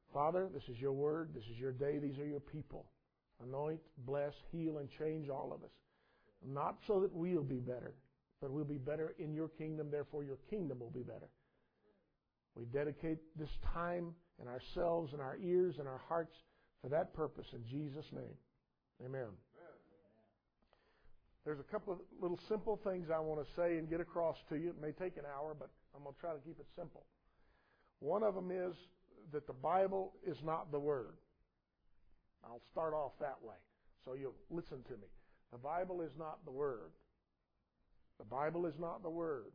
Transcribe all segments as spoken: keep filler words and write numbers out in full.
Father, this is your word. This is your day. These are your people. Anoint, bless, heal, and change all of us. Not so that we'll be better, but we'll be better in your kingdom. Therefore, your kingdom will be better. We dedicate this time and ourselves and our ears and our hearts for that purpose in Jesus' name. Amen. There's a couple of little simple things I want to say and get across to you. It may take an hour, but I'm going to try to keep it simple. One of them is that the Bible is not the Word. I'll start off that way, so you'll listen to me. The Bible is not the Word. The Bible is not the Word.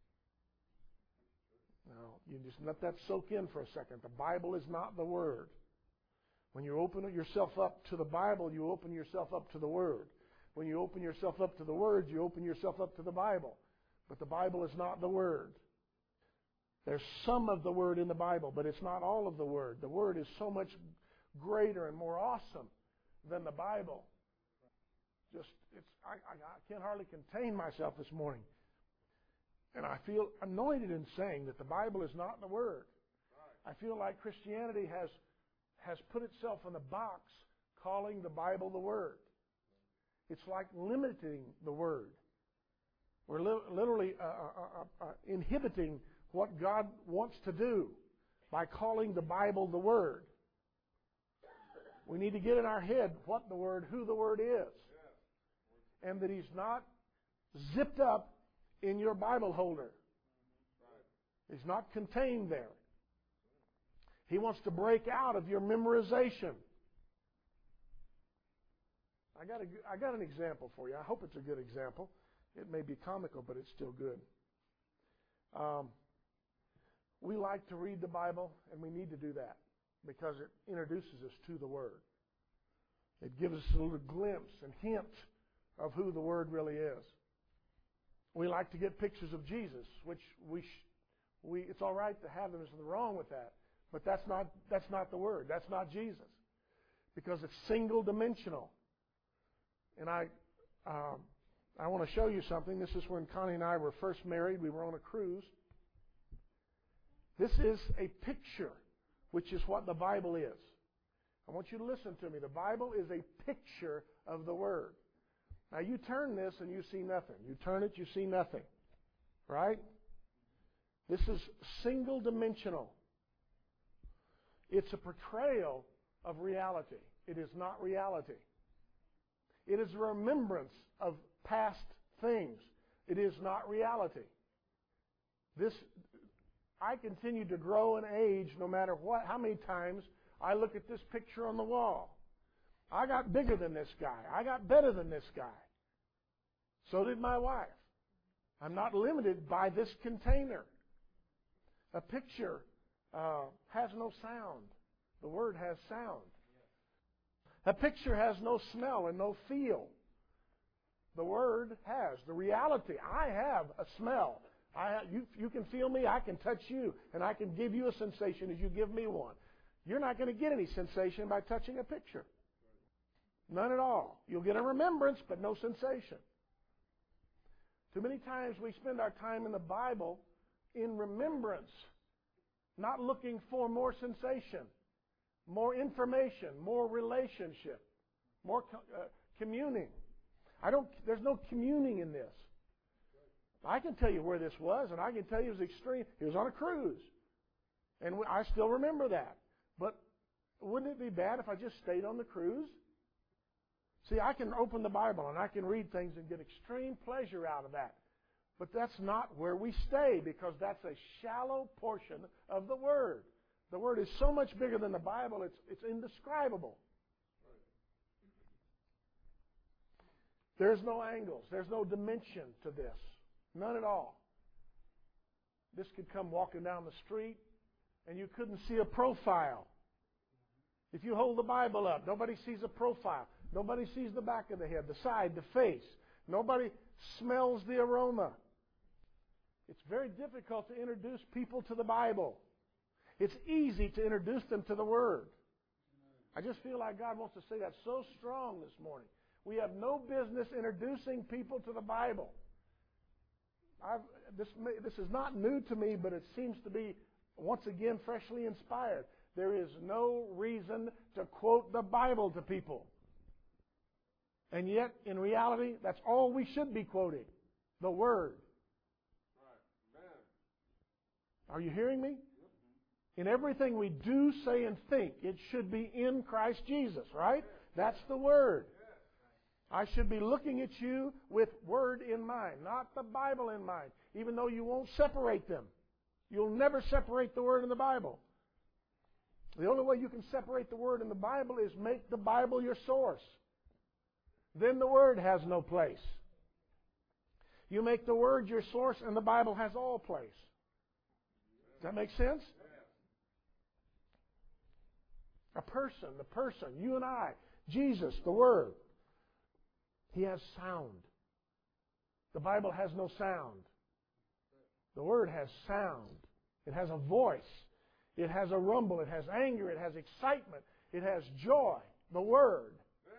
Now, you just let that soak in for a second. The Bible is not the Word. When you open yourself up to the Bible, you open yourself up to the Word. When you open yourself up to the Word, you open yourself up to the Bible. But the Bible is not the Word. There's some of the Word in the Bible, but it's not all of the Word. The Word is so much greater and more awesome than the Bible. Just, it's, I, I, I can't hardly contain myself this morning. And I feel anointed in saying that the Bible is not the Word. I feel like Christianity has, has put itself in a box calling the Bible the Word. It's like limiting the Word. We're li- literally uh, uh, uh, inhibiting what God wants to do by calling the Bible the Word. We need to get in our head what the Word, who the Word is. And that He's not zipped up in your Bible holder. He's not contained there. He wants to break out of your memorization. I got a, I got an example for you. I hope it's a good example. It may be comical, but it's still good. Um, we like to read the Bible, and we need to do that because it introduces us to the Word. It gives us a little glimpse and hint of who the Word really is. We like to get pictures of Jesus, which we, sh- we it's all right to have them. There's nothing wrong with that, but that's not that's not the Word. That's not Jesus, because it's single dimensional. And I, um, I want to show you something. This is when Connie and I were first married. We were on a cruise. This is a picture, which is what the Bible is. I want you to listen to me. The Bible is a picture of the Word. Now you turn this and you see nothing. You turn it, you see nothing. Right? This is single dimensional. It's a portrayal of reality. It is not reality. It is a remembrance of past things. It is not reality. This, I continue to grow in age no matter what, how many times I look at this picture on the wall. I got bigger than this guy. I got better than this guy. So did my wife. I'm not limited by this container. A picture uh, has no sound. The Word has sound. A picture has no smell and no feel. The Word has. The reality, I have a smell. I have, you, you can feel me, I can touch you, and I can give you a sensation as you give me one. You're not going to get any sensation by touching a picture. None at all. You'll get a remembrance, but no sensation. Too many times we spend our time in the Bible in remembrance, not looking for more sensation, more information, more relationship, more uh, communing. I don't. There's no communing in this. I can tell you where this was, and I can tell you it was extreme. It was on a cruise, and I still remember that. But wouldn't it be bad if I just stayed on the cruise? See, I can open the Bible and I can read things and get extreme pleasure out of that. But that's not where we stay, because that's a shallow portion of the Word. The Word is so much bigger than the Bible, it's, it's indescribable. There's no angles. There's no dimension to this. None at all. This could come walking down the street and you couldn't see a profile. If you hold the Bible up, nobody sees a profile. Nobody sees the back of the head, the side, the face. Nobody smells the aroma. It's very difficult to introduce people to the Bible. It's easy to introduce them to the Word. I just feel like God wants to say that so strong this morning. We have no business introducing people to the Bible. I've, this, this is not new to me, but it seems to be, once again, freshly inspired. There is no reason to quote the Bible to people. And yet, in reality, that's all we should be quoting. The Word. Are you hearing me? In everything we do, say, and think, it should be in Christ Jesus, right? That's the Word. I should be looking at you with Word in mind, not the Bible in mind, even though you won't separate them. You'll never separate the Word and the Bible. The only way you can separate the Word and the Bible is make the Bible your source. Then the Word has no place. You make the Word your source and the Bible has all place. Does that make sense? A person, the person, you and I, Jesus, the Word. He has sound. The Bible has no sound. The Word has sound. It has a voice. It has a rumble. It has anger. It has excitement. It has joy. The Word.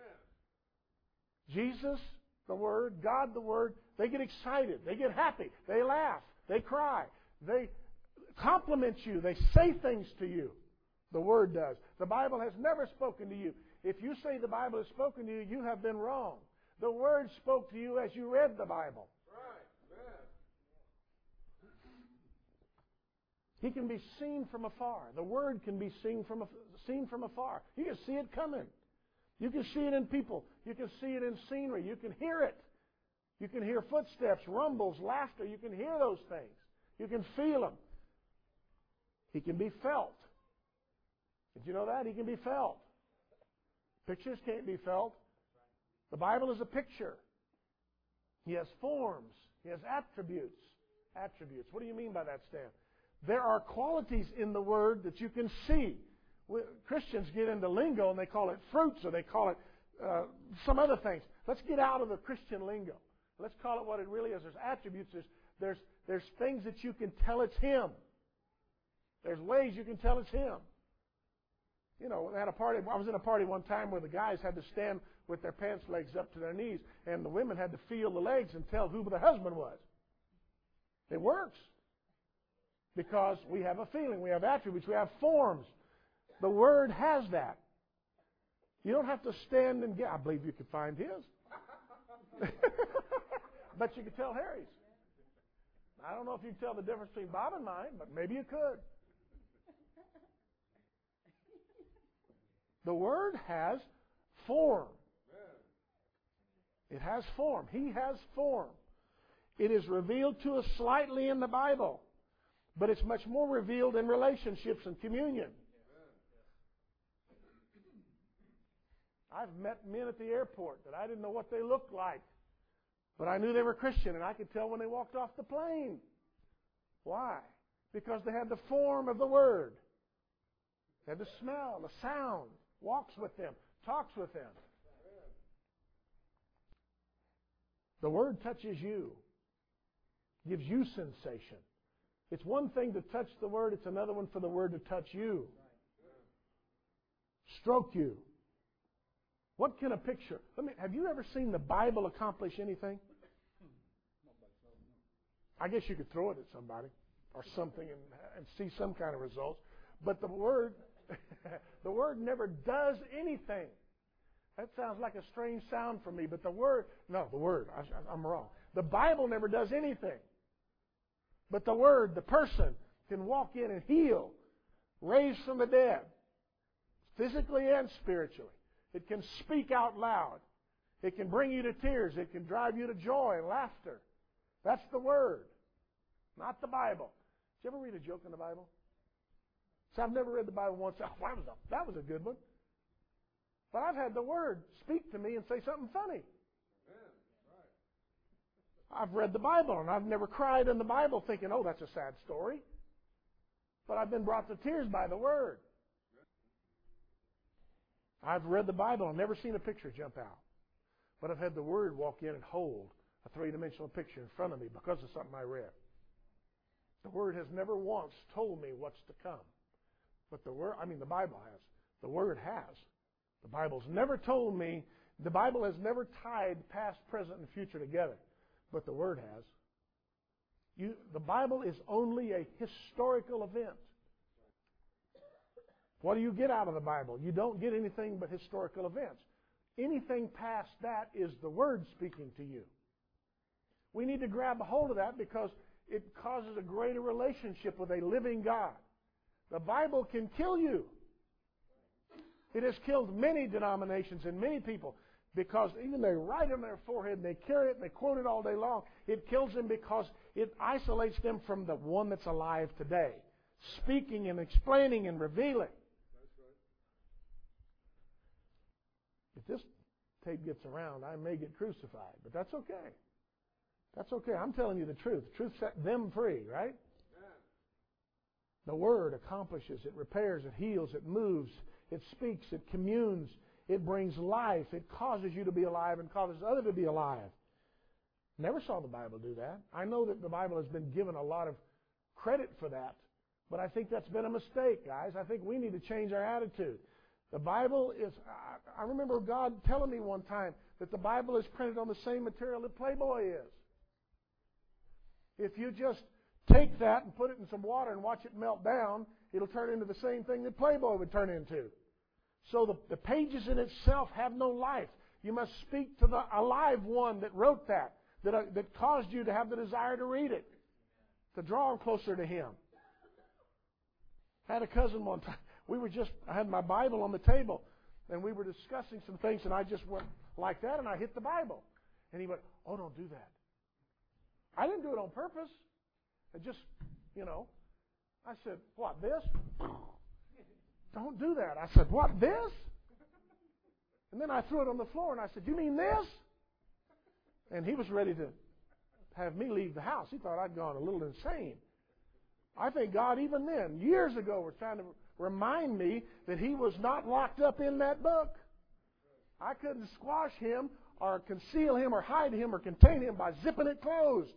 Jesus, the Word, God, the Word, they get excited. They get happy. They laugh. They cry. They compliment you. They say things to you. The Word does. The Bible has never spoken to you. If you say the Bible has spoken to you, you have been wrong. The Word spoke to you as you read the Bible. Right. He can be seen from afar. The Word can be seen from, seen from afar. You can see it coming. You can see it in people. You can see it in scenery. You can hear it. You can hear footsteps, rumbles, laughter. You can hear those things. You can feel them. He can be felt. Did you know that? He can be felt. Pictures can't be felt. The Bible is a picture. He has forms. He has attributes. Attributes. What do you mean by that, Stan? There are qualities in the Word that you can see. Christians get into lingo and they call it fruits or they call it uh, some other things. Let's get out of the Christian lingo. Let's call it what it really is. There's attributes. There's, there's, there's things that you can tell it's Him. There's ways you can tell it's Him. You know, they had a party. I was in a party one time where the guys had to stand with their pants legs up to their knees, and the women had to feel the legs and tell who the husband was. It works. Because we have a feeling, we have attributes, we have forms. The Word has that. You don't have to stand and get. I believe you could find his. But you could tell Harry's. I don't know if you can tell the difference between Bob and mine, but maybe you could. The Word has form. It has form. He has form. It is revealed to us slightly in the Bible, but it's much more revealed in relationships and communion. I've met men at the airport that I didn't know what they looked like, but I knew they were Christian, and I could tell when they walked off the plane. Why? Because they had the form of the Word. They had the smell, the sound, walks with them, talks with them. The Word touches you, gives you sensation. It's one thing to touch the Word, it's another one for the Word to touch you. Stroke you. What can a picture... Let me, have you ever seen the Bible accomplish anything? I guess you could throw it at somebody or something and, and see some kind of results. But the Word, the Word never does anything. That sounds like a strange sound for me, but the Word... No, the Word. I, I'm wrong. The Bible never does anything. But the Word, the person, can walk in and heal, raise from the dead, physically and spiritually. It can speak out loud. It can bring you to tears. It can drive you to joy and laughter. That's the Word, not the Bible. Did you ever read a joke in the Bible? So I've never read the Bible once. Oh, that was a, that was a good one. But I've had the Word speak to me and say something funny. I've read the Bible, and I've never cried in the Bible thinking, oh, that's a sad story. But I've been brought to tears by the Word. I've read the Bible and never seen a picture jump out. But I've had the Word walk in and hold a three-dimensional picture in front of me because of something I read. The Word has never once told me what's to come. But the Word, I mean the Bible has. The Word has. The Bible's never told me, the Bible has never tied past, present, and future together. But the Word has. You, the Bible is only a historical event. What do you get out of the Bible? You don't get anything but historical events. Anything past that is the Word speaking to you. We need to grab a hold of that because it causes a greater relationship with a living God. The Bible can kill you. It has killed many denominations and many people because even they write it on their forehead and they carry it and they quote it all day long. It kills them because it isolates them from the one that's alive today, speaking and explaining and revealing. If this tape gets around, I may get crucified, but that's okay. That's okay. I'm telling you the truth. The truth set them free, right? The Word accomplishes, it repairs, it heals, it moves, it speaks, it communes, it brings life, it causes you to be alive and causes others to be alive. Never saw the Bible do that. I know that the Bible has been given a lot of credit for that, but I think that's been a mistake, guys. I think we need to change our attitude. The Bible is, I remember God telling me one time that the Bible is printed on the same material that Playboy is. If you just take that and put it in some water and watch it melt down, it'll turn into the same thing that Playboy would turn into. So the, the pages in itself have no life. You must speak to the alive one that wrote that, that, uh, that caused you to have the desire to read it, to draw closer to Him. I had a cousin one time. We were just, I had my Bible on the table, and we were discussing some things, and I just went like that, and I hit the Bible. And he went, "Oh, don't do that." I didn't do it on purpose. I just, you know, I said, "What, this?" "Don't do that." I said, "What, this?" And then I threw it on the floor, and I said, "You mean this?" And he was ready to have me leave the house. He thought I'd gone a little insane. I think God, even then, years ago, was trying to remind me that He was not locked up in that book. I couldn't squash Him or conceal Him or hide Him or contain Him by zipping it closed.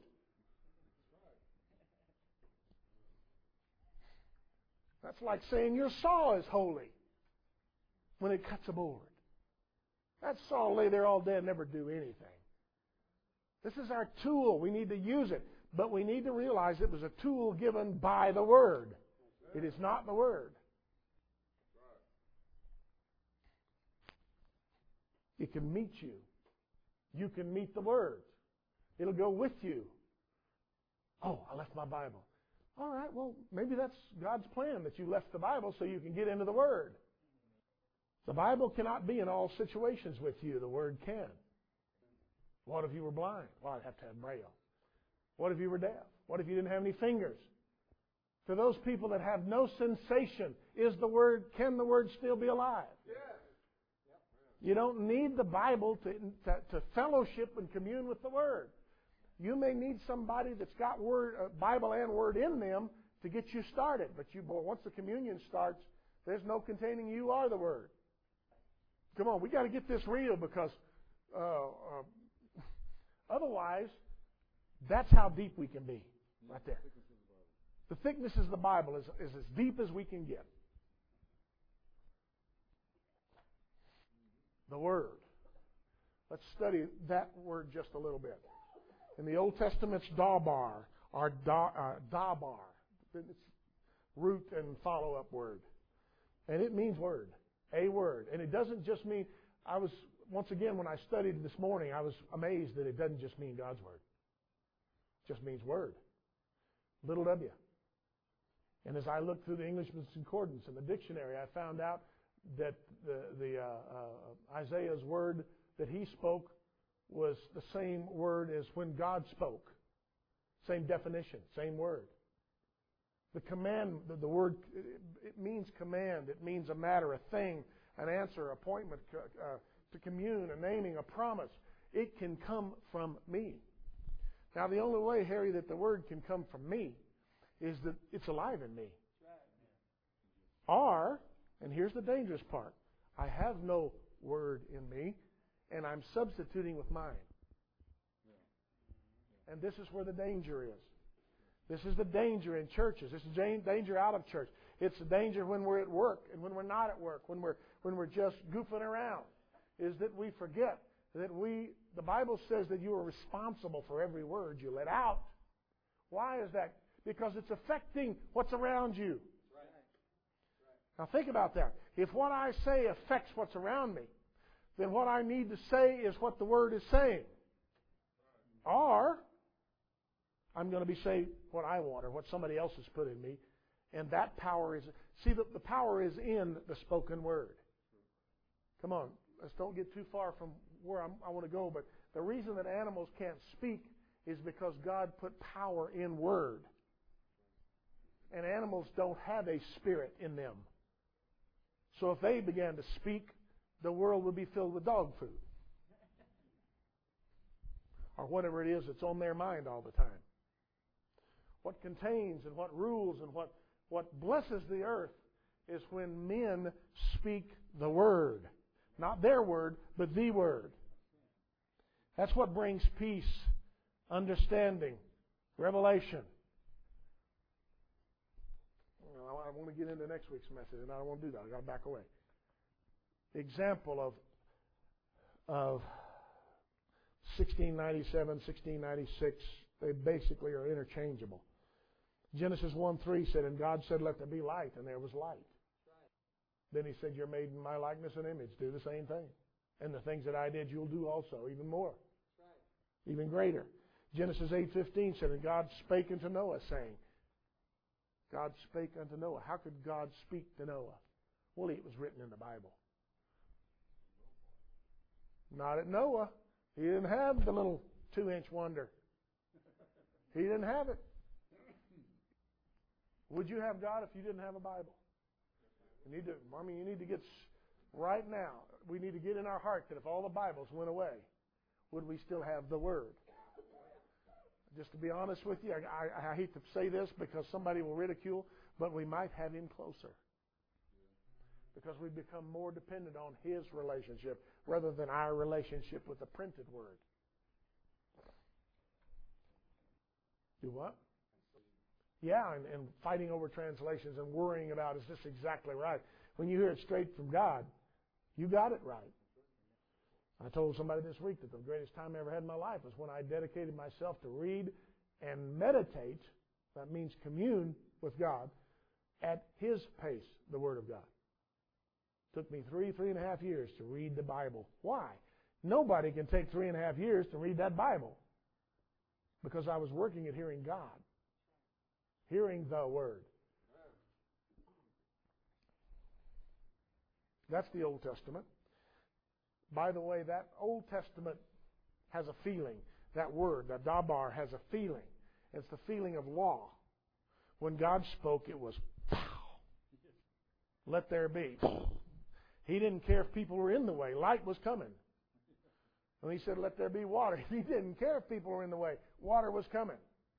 That's like saying your saw is holy when it cuts a board. That saw lay there all day and never do anything. This is our tool. We need to use it. But we need to realize it was a tool given by the Word. It is not the Word. It can meet you. You can meet the Word. It'll go with you. "Oh, I left my Bible." All right, well, maybe that's God's plan, that you left the Bible so you can get into the Word. The Bible cannot be in all situations with you. The Word can. What if you were blind? Well, I'd have to have Braille. What if you were deaf? What if you didn't have any fingers? To those people that have no sensation, is the Word, can the Word still be alive? Yes. You don't need the Bible to, to, to fellowship and commune with the Word. You may need somebody that's got word, uh, Bible and Word in them to get you started. But you, boy, once the communion starts, there's no containing you or the Word. Come on, we got to get this real because uh, uh, otherwise, that's how deep we can be, right there. The thickness of the Bible is, is as deep as we can get. The Word. Let's study that word just a little bit. In the Old Testament, it's dabar, or da, uh, dabar. It's root and follow-up word. And it means word, a word. And it doesn't just mean, I was, once again, when I studied this morning, I was amazed that it doesn't just mean God's Word. It just means Word. Little w. And as I looked through the Englishman's Concordance and the dictionary, I found out that the, the uh, uh, Isaiah's word that he spoke was the same word as when God spoke. Same definition, same word. The command, the, the word, it means command. It means a matter, a thing, an answer, appointment, uh, to commune, a naming, a promise. It can come from me. Now, the only way, Harry, that the word can come from me is that it's alive in me. Or, and here's the dangerous part, I have no word in me, and I'm substituting with mine. And this is where the danger is. This is the danger in churches. This is danger out of church. It's the danger when we're at work and when we're not at work, when we're when we're just goofing around, is that we forget that we, the Bible says that you are responsible for every word you let out. Why is that? Because it's affecting what's around you. Now think about that. If what I say affects what's around me, then what I need to say is what the Word is saying. Or I'm going to be saying what I want or what somebody else has put in me. And that power is, see, the, the power is in the spoken Word. Come on, let's don't get too far from where I'm, I want to go. But the reason that animals can't speak is because God put power in Word. And animals don't have a spirit in them. So if they began to speak, the world would be filled with dog food. Or whatever it is that's on their mind all the time. What contains and what rules and what, what blesses the earth is when men speak the Word. Not their word, but the Word. That's what brings peace, understanding, revelation. I want to get into next week's message, and I don't want to do that. I've got to back away. The example of, of sixteen ninety-seven, sixteen ninety-six, they basically are interchangeable. Genesis one three said, and God said, let there be light, and there was light. Then He said, you're made in my likeness and image. Do the same thing. And the things that I did, you'll do also, even more. Even greater. Genesis eight fifteen said, and God spake unto Noah, saying, God spake unto Noah. How could God speak to Noah? Well, it was written in the Bible. Not at Noah. He didn't have the little two-inch wonder. He didn't have it. Would you have God if you didn't have a Bible? You need to, I mean, you need to get, right now, we need to get in our heart that if all the Bibles went away, would we still have the Word? Just to be honest with you, I, I, I hate to say this because somebody will ridicule, but we might have Him closer. Because we become more dependent on His relationship rather than our relationship with the printed Word. Do what? Yeah, and, and fighting over translations and worrying about, is this exactly right? When you hear it straight from God, you got it right. I told somebody this week that the greatest time I ever had in my life was when I dedicated myself to read and meditate, that means commune with God, at His pace, the Word of God. It took me three, three and a half years to read the Bible. Why? Nobody can take three and a half years to read that Bible. Because I was working at hearing God. Hearing the Word. That's the Old Testament. By the way, that Old Testament has a feeling. That word, that dabar, has a feeling. It's the feeling of law. When God spoke, it was, pow, let there be. He didn't care if people were in the way. Light was coming. When He said, let there be water, He didn't care if people were in the way. Water was coming.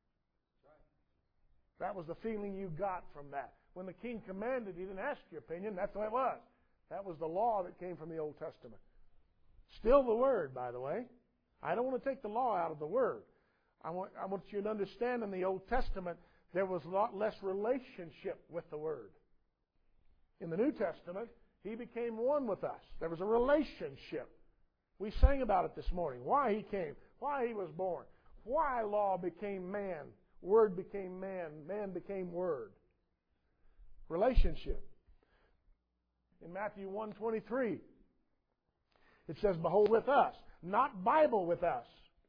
That was the feeling you got from that. When the king commanded, He didn't ask your opinion. That's what it was. That was the law that came from the Old Testament. Still the Word, by the way. I don't want to take the law out of the Word. I want, I want you to understand in the Old Testament, there was a lot less relationship with the Word. In the New Testament, He became one with us. There was a relationship. We sang about it this morning. Why He came. Why He was born. Why law became man. Word became man. Man became Word. Relationship. In Matthew one twenty-three, it says, behold with us. Not Bible with us.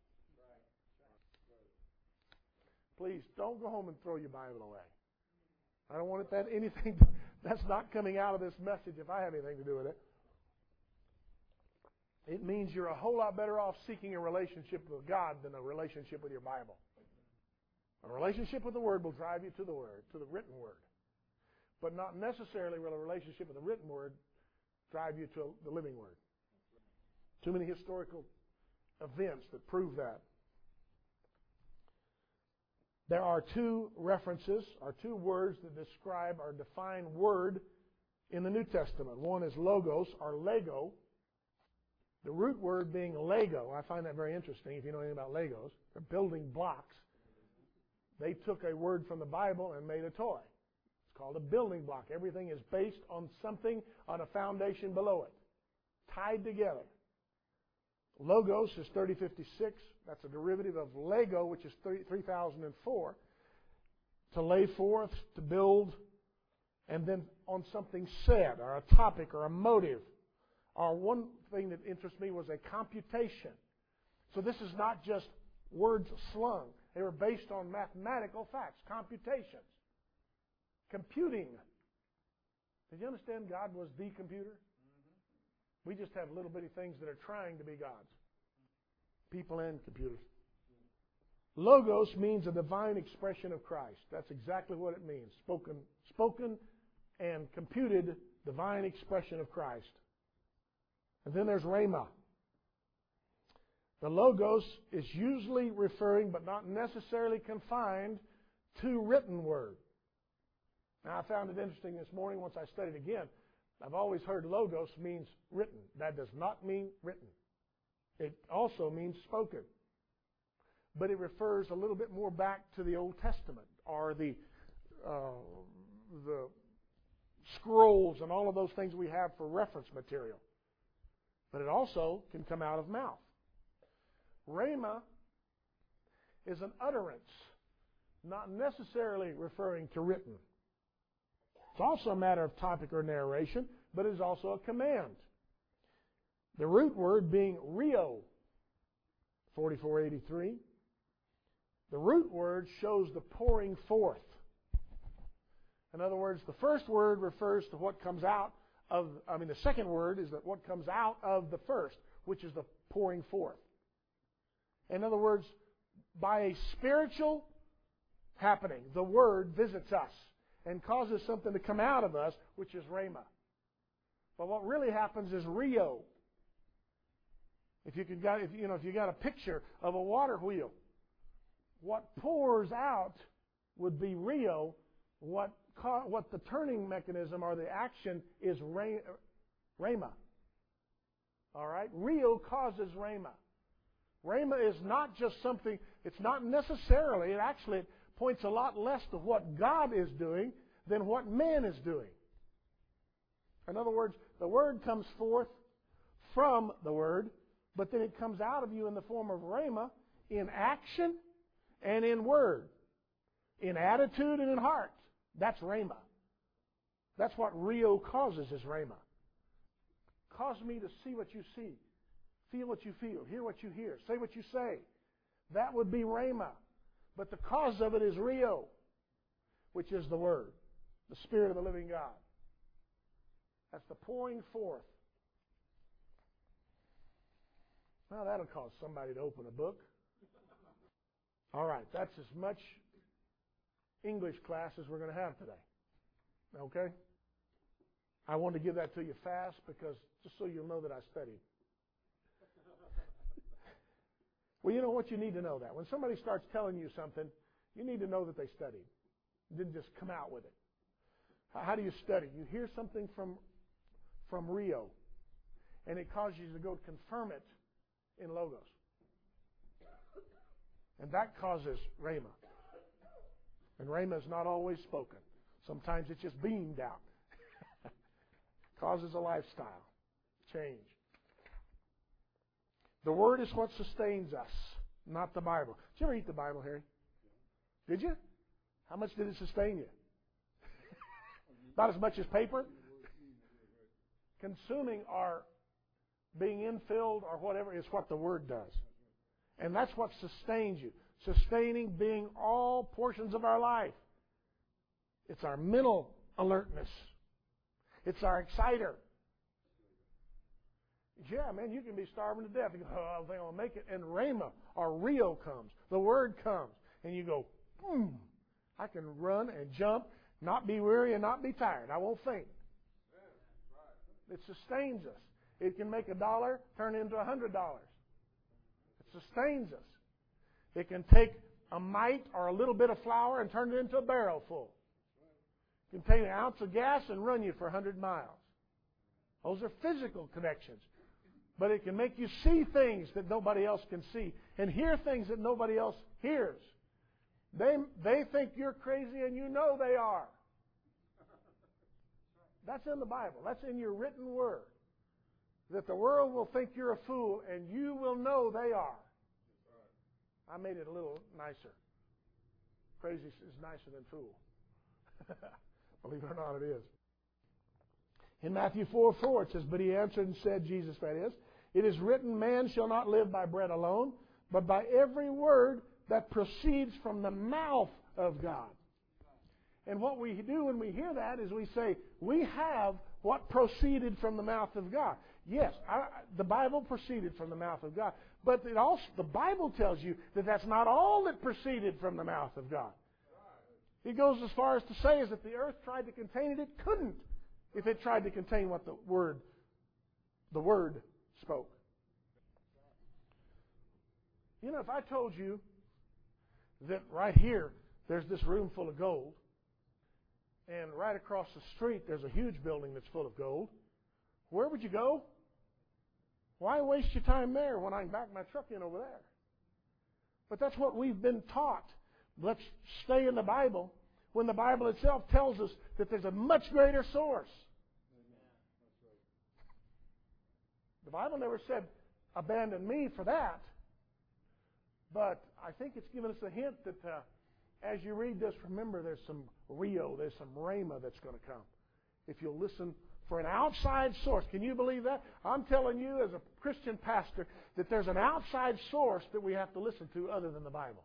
Please, don't go home and throw your Bible away. I don't want it that anything that's not coming out of this message if I have anything to do with it. It means you're a whole lot better off seeking a relationship with God than a relationship with your Bible. A relationship with the Word will drive you to the Word, to the written Word. But not necessarily will a relationship with the written Word drive you to the living Word. Too many historical events that prove that. There are two references, or two words that describe or define Word in the New Testament. One is logos, or Lego. The root word being Lego. I find that very interesting if you know anything about Legos. They're building blocks. They took a word from the Bible and made a toy. It's called a building block. Everything is based on something on a foundation below it, tied together. Logos is thirty fifty-six. That's a derivative of Lego, which is three thousand four. To lay forth, to build, and then on something said, or a topic, or a motive. Or one thing that interests me was a computation. So this is not just words slung. They were based on mathematical facts, computations, computing. Did you understand God was the computer? Mm-hmm. We just have little bitty things that are trying to be gods. People and computers. Logos means a divine expression of Christ. That's exactly what it means. Spoken, spoken and computed divine expression of Christ. And then there's Rhema. The Logos is usually referring, but not necessarily confined, to written word. Now, I found it interesting this morning once I studied again. I've always heard Logos means written. That does not mean written. It also means spoken. But it refers a little bit more back to the Old Testament, or the uh, the scrolls and all of those things we have for reference material. But it also can come out of mouth. Rhema is an utterance, not necessarily referring to written. It's also a matter of topic or narration, but it is also a command. The root word being Rio, forty-four eighty-three. The root word shows the pouring forth. In other words, the first word refers to what comes out of, I mean, the second word is that what comes out of the first, which is the pouring forth. In other words, by a spiritual happening, the Word visits us and causes something to come out of us, which is Rhema. But what really happens is Rio. If you could got, if you know, if you got a picture of a water wheel, what pours out would be Rio. What what the turning mechanism or the action is Rhema. All right, Rio causes Rhema. Rhema is not just something, it's not necessarily, it actually points a lot less to what God is doing than what man is doing. In other words, the Word comes forth from the Word, but then it comes out of you in the form of Rhema in action and in word, in attitude and in heart. That's Rhema. That's what Rio causes is Rhema. Cause me to see what you see. Feel what you feel, hear what you hear, say what you say. That would be Rhema. But the cause of it is Rio, which is the Word, the Spirit of the living God. That's the pouring forth. Well, that'll cause somebody to open a book. All right, that's as much English class as we're going to have today. Okay? I want to give that to you fast because just so you'll know that I studied. Well, you know what? You need to know that. When somebody starts telling you something, you need to know that they studied. You didn't just come out with it. How do you study? You hear something from, from Rio, and it causes you to go confirm it in Logos. And that causes Rhema. And Rhema is not always spoken. Sometimes it's just beamed out. Causes a lifestyle change. The Word is what sustains us, not the Bible. Did you ever eat the Bible, Harry? Did you? How much did it sustain you? About as much as paper? Consuming or being infilled or whatever is what the Word does. And that's what sustains you. Sustaining being all portions of our life. It's our mental alertness. It's our exciter. Yeah, man, you can be starving to death. You go, oh, I don't think I'll make it. And Rhema or Rio comes. The Word comes. And you go, boom. I can run and jump, not be weary and not be tired. I won't faint. It sustains us. It can make a dollar turn into a hundred dollars. It sustains us. It can take a mite or a little bit of flour and turn it into a barrel full. It can take an ounce of gas and run you for a hundred miles. Those are physical connections. But it can make you see things that nobody else can see and hear things that nobody else hears. They, they think you're crazy and you know they are. That's in the Bible. That's in your written word. That the world will think you're a fool and you will know they are. I made it a little nicer. Crazy is nicer than fool. Believe it or not, it is. In Matthew four four, it says, "But he answered and said," Jesus that is, "It is written, man shall not live by bread alone, but by every word that proceeds from the mouth of God." And what we do when we hear that is we say, we have what proceeded from the mouth of God. Yes, I, the Bible proceeded from the mouth of God. But it also, the Bible tells you that that's not all that proceeded from the mouth of God. It goes as far as to say is that the earth tried to contain it, it couldn't if it tried to contain what the Word, the Word spoke. You know, if I told you that right here there's this room full of gold, and right across the street there's a huge building that's full of gold, where would you go? Why waste your time there when I can back my truck in over there? But that's what we've been taught. Let's stay in the Bible when the Bible itself tells us that there's a much greater source. The Bible never said, abandon me for that. But I think it's given us a hint that uh, as you read this, remember there's some Rio, there's some Rhema that's going to come. If you'll listen for an outside source. Can you believe that? I'm telling you as a Christian pastor that there's an outside source that we have to listen to other than the Bible.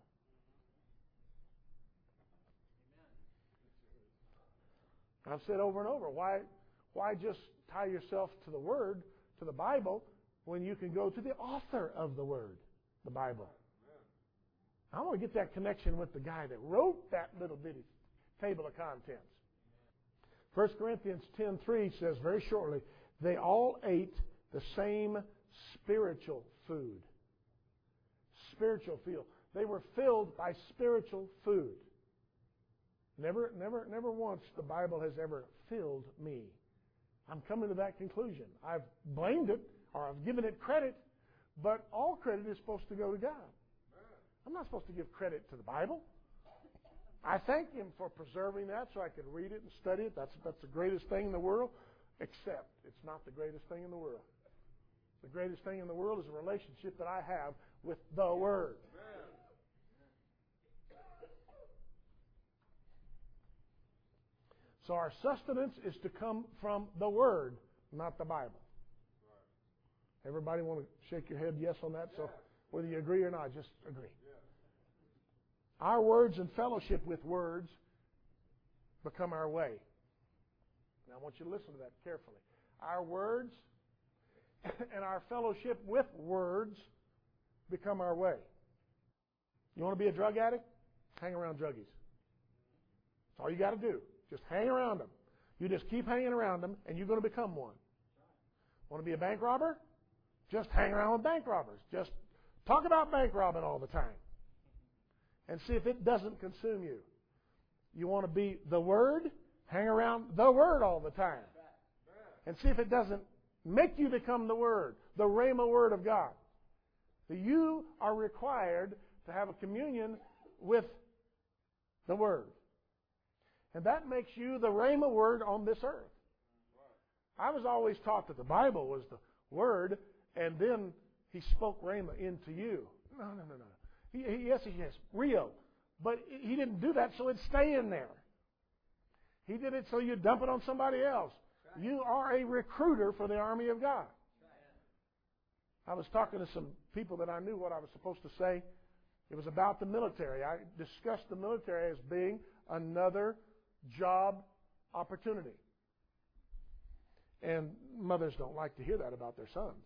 I've said over and over, why, why just tie yourself to the Word, to the Bible, when you can go to the author of the Word, the Bible? I want to get that connection with the guy that wrote that little bitty table of contents. First Corinthians ten three says very shortly, they all ate the same spiritual food. Spiritual food. They were filled by spiritual food. Never, never, never once the Bible has ever filled me. I'm coming to that conclusion. I've blamed it or I've given it credit, but all credit is supposed to go to God. I'm not supposed to give credit to the Bible. I thank Him for preserving that so I could read it and study it. That's, that's the greatest thing in the world, except it's not the greatest thing in the world. The greatest thing in the world is a relationship that I have with the Word. So our sustenance is to come from the Word, not the Bible. Everybody want to shake your head yes on that? So whether you agree or not, just agree. Our words and fellowship with words become our way. Now I want you to listen to that carefully. Our words and our fellowship with words become our way. You want to be a drug addict? Hang around druggies. That's all you got to do. Just hang around them. You just keep hanging around them, and you're going to become one. Want to be a bank robber? Just hang around with bank robbers. Just talk about bank robbing all the time. And see if it doesn't consume you. You want to be the Word? Hang around the Word all the time. And see if it doesn't make you become the Word, the Rhema Word of God. You are required to have a communion with the Word. And that makes you the Rhema Word on this earth. I was always taught that the Bible was the Word, and then He spoke Rhema into you. No, no, no, no. He, he, yes, yes, Rio. But He didn't do that so it'd stay in there. He did it so you'd dump it on somebody else. You are a recruiter for the army of God. I was talking to some people that I knew what I was supposed to say. It was about the military. I discussed the military as being another job opportunity. And mothers don't like to hear that about their sons.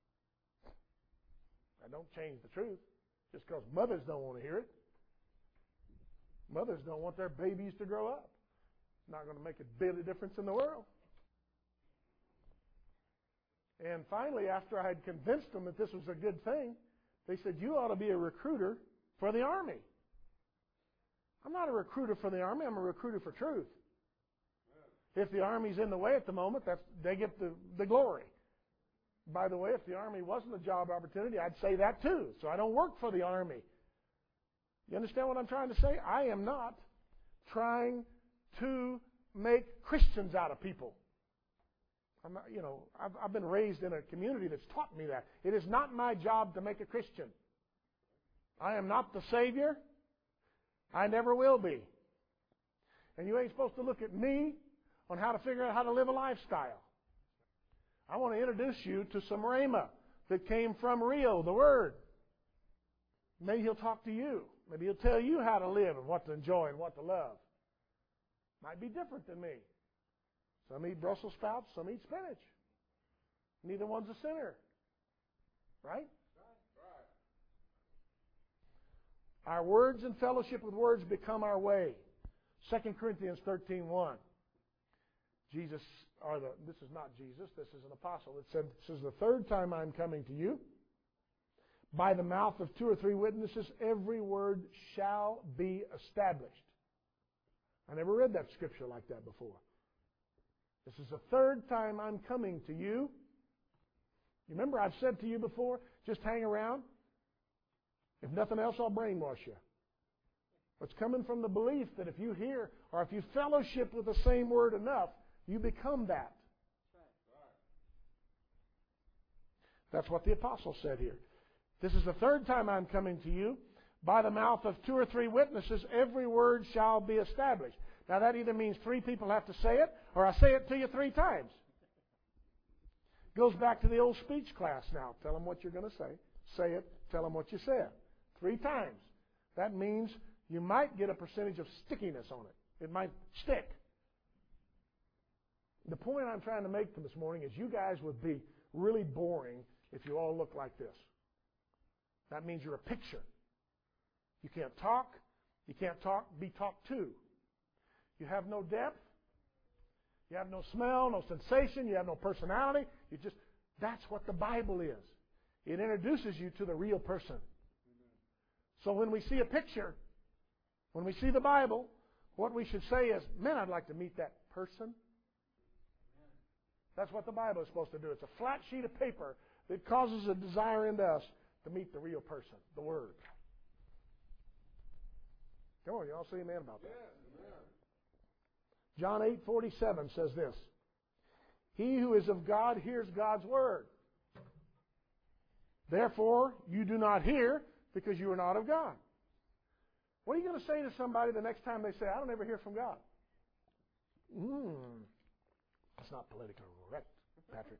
I don't change the truth just because mothers don't want to hear it. Mothers don't want their babies to grow up. It's not going to make a bit of difference in the world. And finally, after I had convinced them that this was a good thing, they said, you ought to be a recruiter for the Army. I'm not a recruiter for the Army. I'm a recruiter for truth. If the Army's in the way at the moment, that's, they get the, the glory. By the way, if the Army wasn't a job opportunity, I'd say that too. So I don't work for the Army. You understand what I'm trying to say? I am not trying to make Christians out of people. I'm not, you know, I've, I've been raised in a community that's taught me that. It is not my job to make a Christian. I am not the Savior. I never will be. And you ain't supposed to look at me on how to figure out how to live a lifestyle. I want to introduce you to some rhema that came from Rio, the Word. Maybe He'll talk to you. Maybe He'll tell you how to live and what to enjoy and what to love. Might be different than me. Some eat Brussels sprouts, some eat spinach. Neither one's a sinner. Right? Our words and fellowship with words become our way. Second Corinthians thirteen one. Jesus, or the, this is not Jesus, this is an apostle. It said, this is the third time I'm coming to you. By the mouth of two or three witnesses, every word shall be established. I never read that scripture like that before. This is the third time I'm coming to you. You remember I've said to you before, just hang around. If nothing else, I'll brainwash you. It's coming from the belief that if you hear or if you fellowship with the same word enough, you become that. That's what the apostle said here. This is the third time I'm coming to you. By the mouth of two or three witnesses, every word shall be established. Now that either means three people have to say it, or I say it to you three times. Goes back to the old speech class now. Tell them what you're going to say. Say it. Tell them what you said. Three times. That means you might get a percentage of stickiness on it. It might stick. The point I'm trying to make this morning is you guys would be really boring if you all look like this. That means you're a picture. You can't talk. You can't talk, be talked to. You have no depth. You have no smell, no sensation. You have no personality. You just, that's what the Bible is. It introduces you to the real person. So when we see a picture, when we see the Bible, what we should say is, man, I'd like to meet that person. That's what the Bible is supposed to do. It's a flat sheet of paper that causes a desire in us to meet the real person, the Word. Come on, you all say amen about that. John eight forty-seven says this. He who is of God hears God's Word. Therefore, you do not hear because you are not of God. What are you going to say to somebody the next time they say, I don't ever hear from God? Hmm. That's not politically correct, Patrick.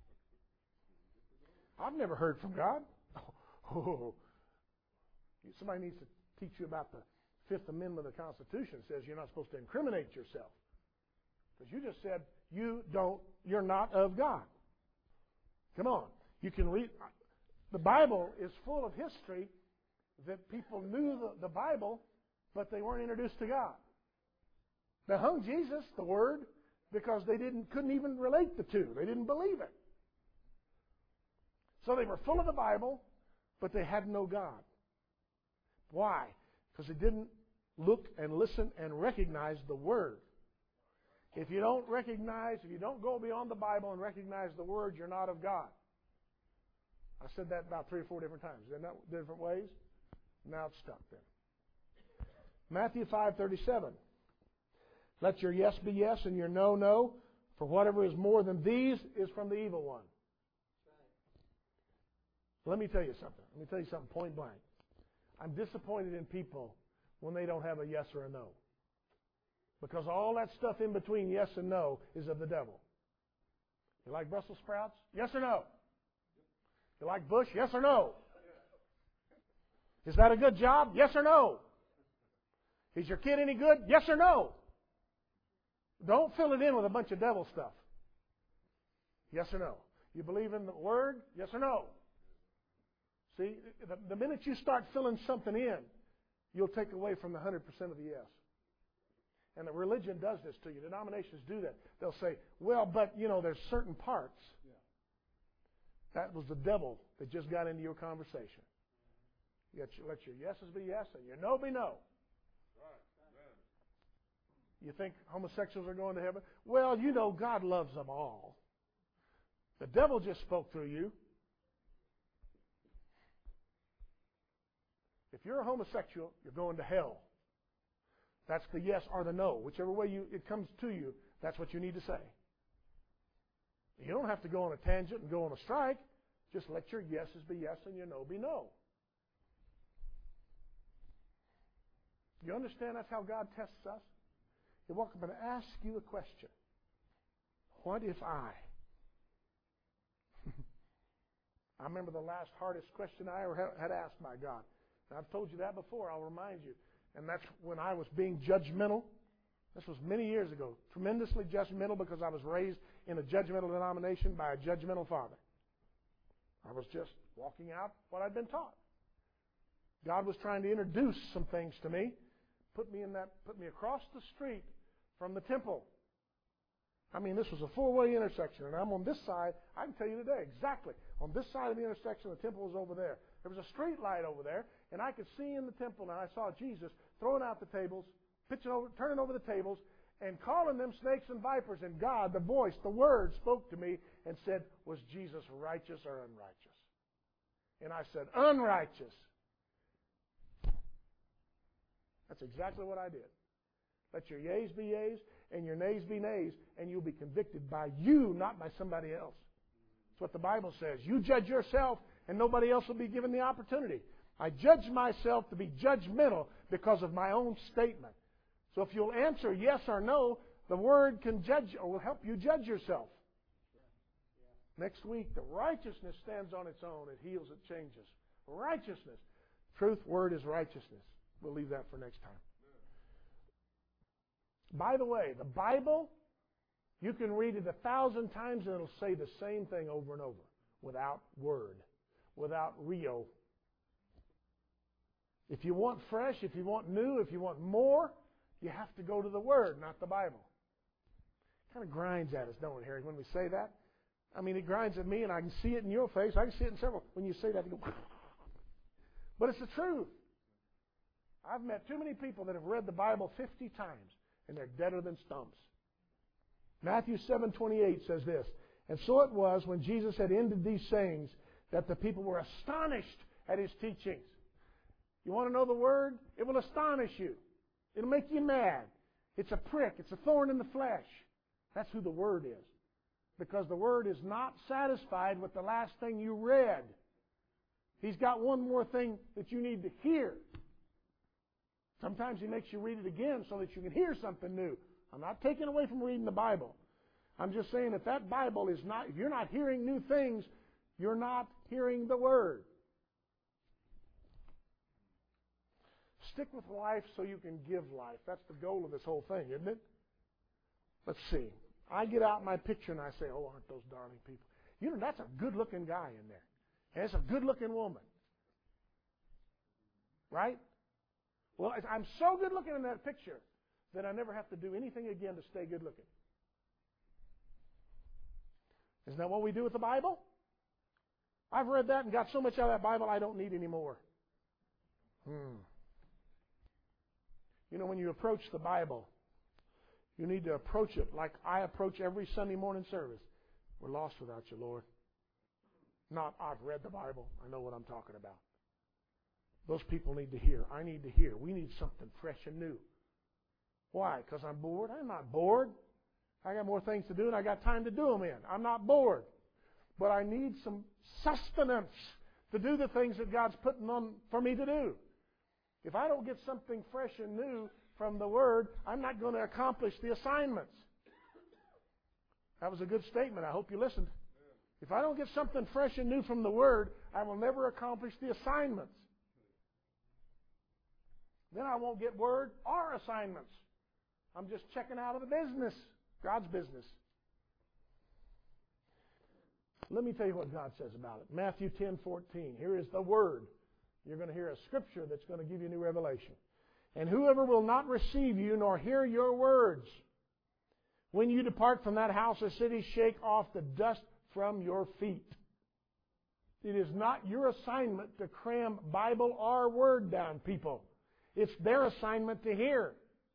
I've never heard from God. Oh, somebody needs to teach you about the Fifth Amendment of the Constitution. It says you're not supposed to incriminate yourself. Because you just said you don't, you're not of God. Come on. You can read. The Bible is full of history that people knew the, the Bible, but they weren't introduced to God. They hung Jesus, the Word, because they didn't couldn't even relate the two. They didn't believe it. So they were full of the Bible, but they had no God. Why? Because they didn't look and listen and recognize the Word. If you don't recognize, if you don't go beyond the Bible and recognize the Word, you're not of God. I said that about three or four different times. Isn't that different ways? Now it's stuck then. Matthew five thirty-seven. Let your yes be yes and your no, no. For whatever is more than these is from the evil one. Let me tell you something. Let me tell you something point blank. I'm disappointed in people when they don't have a yes or a no. Because all that stuff in between yes and no is of the devil. You like Brussels sprouts? Yes or no? You like Bush? Yes or no? Is that a good job? Yes or no? Is your kid any good? Yes or no? Don't fill it in with a bunch of devil stuff. Yes or no? You believe in the Word? Yes or no? See, the, the minute you start filling something in, you'll take away from the one hundred percent of the yes. And the religion does this to you. Denominations do that. They'll say, well, but, you know, there's certain parts. Yeah. That was the devil that just got into your conversation. You got your, let your yeses be yes and your no be no. Right. You think homosexuals are going to heaven? Well, you know, God loves them all. The devil just spoke through you. If you're a homosexual, you're going to hell. That's the yes or the no. Whichever way you, it comes to you, that's what you need to say. You don't have to go on a tangent and go on a strike. Just let your yeses be yes and your no be no. You understand that's how God tests us? He'll walk up and ask you a question. What if I? I remember the last hardest question I ever had asked by God. And I've told you that before. I'll remind you. And that's when I was being judgmental. This was many years ago. Tremendously judgmental because I was raised in a judgmental denomination by a judgmental father. I was just walking out what I'd been taught. God was trying to introduce some things to me. Put me in that, put me across the street from the temple. I mean, this was a four-way intersection, and I'm on this side. I can tell you today exactly. On this side of the intersection, the temple was over there. There was a street light over there, and I could see in the temple, and I saw Jesus throwing out the tables, pitching over, turning over the tables, and calling them snakes and vipers. And God, the voice, the Word, spoke to me and said, was Jesus righteous or unrighteous? And I said, unrighteous. That's exactly what I did. Let your yeas be yeas and your nays be nays, and you'll be convicted by you, not by somebody else. That's what the Bible says. You judge yourself, and nobody else will be given the opportunity. I judge myself to be judgmental because of my own statement. So if you'll answer yes or no, the Word can judge or will help you judge yourself. Next week, the righteousness stands on its own. It heals, it changes. Righteousness. Truth, Word is righteousness. We'll leave that for next time. By the way, the Bible, you can read it a thousand times and it'll say the same thing over and over without word, without Rio. If you want fresh, if you want new, if you want more, you have to go to the Word, not the Bible. It kind of grinds at us, don't it, Harry, when we say that? I mean, it grinds at me, and I can see it in your face. I can see it in several. When you say that, you go, but it's the truth. I've met too many people that have read the Bible fifty times, and they're deader than stumps. Matthew seven twenty-eight says this, and so it was when Jesus had ended these sayings that the people were astonished at His teachings. You want to know the Word? It will astonish you. It'll make you mad. It's a prick. It's a thorn in the flesh. That's who the Word is. Because the Word is not satisfied with the last thing you read. He's got one more thing that you need to hear. Sometimes He makes you read it again so that you can hear something new. I'm not taking away from reading the Bible. I'm just saying if that Bible is not, if you're not hearing new things, you're not hearing the Word. Stick with life so you can give life. That's the goal of this whole thing, isn't it? Let's see. I get out my picture and I say, oh, aren't those darling people? You know, that's a good-looking guy in there. And it's a good-looking woman. Right? Well, I'm so good-looking in that picture that I never have to do anything again to stay good-looking. Isn't that what we do with the Bible? I've read that and got so much out of that Bible I don't need any more. Hmm. You know, when you approach the Bible, you need to approach it like I approach every Sunday morning service. We're lost without you, Lord. Not, I've read the Bible. I know what I'm talking about. Those people need to hear. I need to hear. We need something fresh and new. Why? Because I'm bored? I'm not bored. I got more things to do and I got time to do them in. I'm not bored. But I need some sustenance to do the things that God's putting on for me to do. If I don't get something fresh and new from the Word, I'm not going to accomplish the assignments. That was a good statement. I hope you listened. If I don't get something fresh and new from the Word, I will never accomplish the assignments. Then I won't get Word or assignments. I'm just checking out of the business, God's business. Let me tell you what God says about it. Matthew ten fourteen. Here is the Word. You're going to hear a scripture that's going to give you new revelation. And whoever will not receive you nor hear your words, when you depart from that house or city, shake off the dust from your feet. It is not your assignment to cram Bible or Word down people. It's their assignment to hear.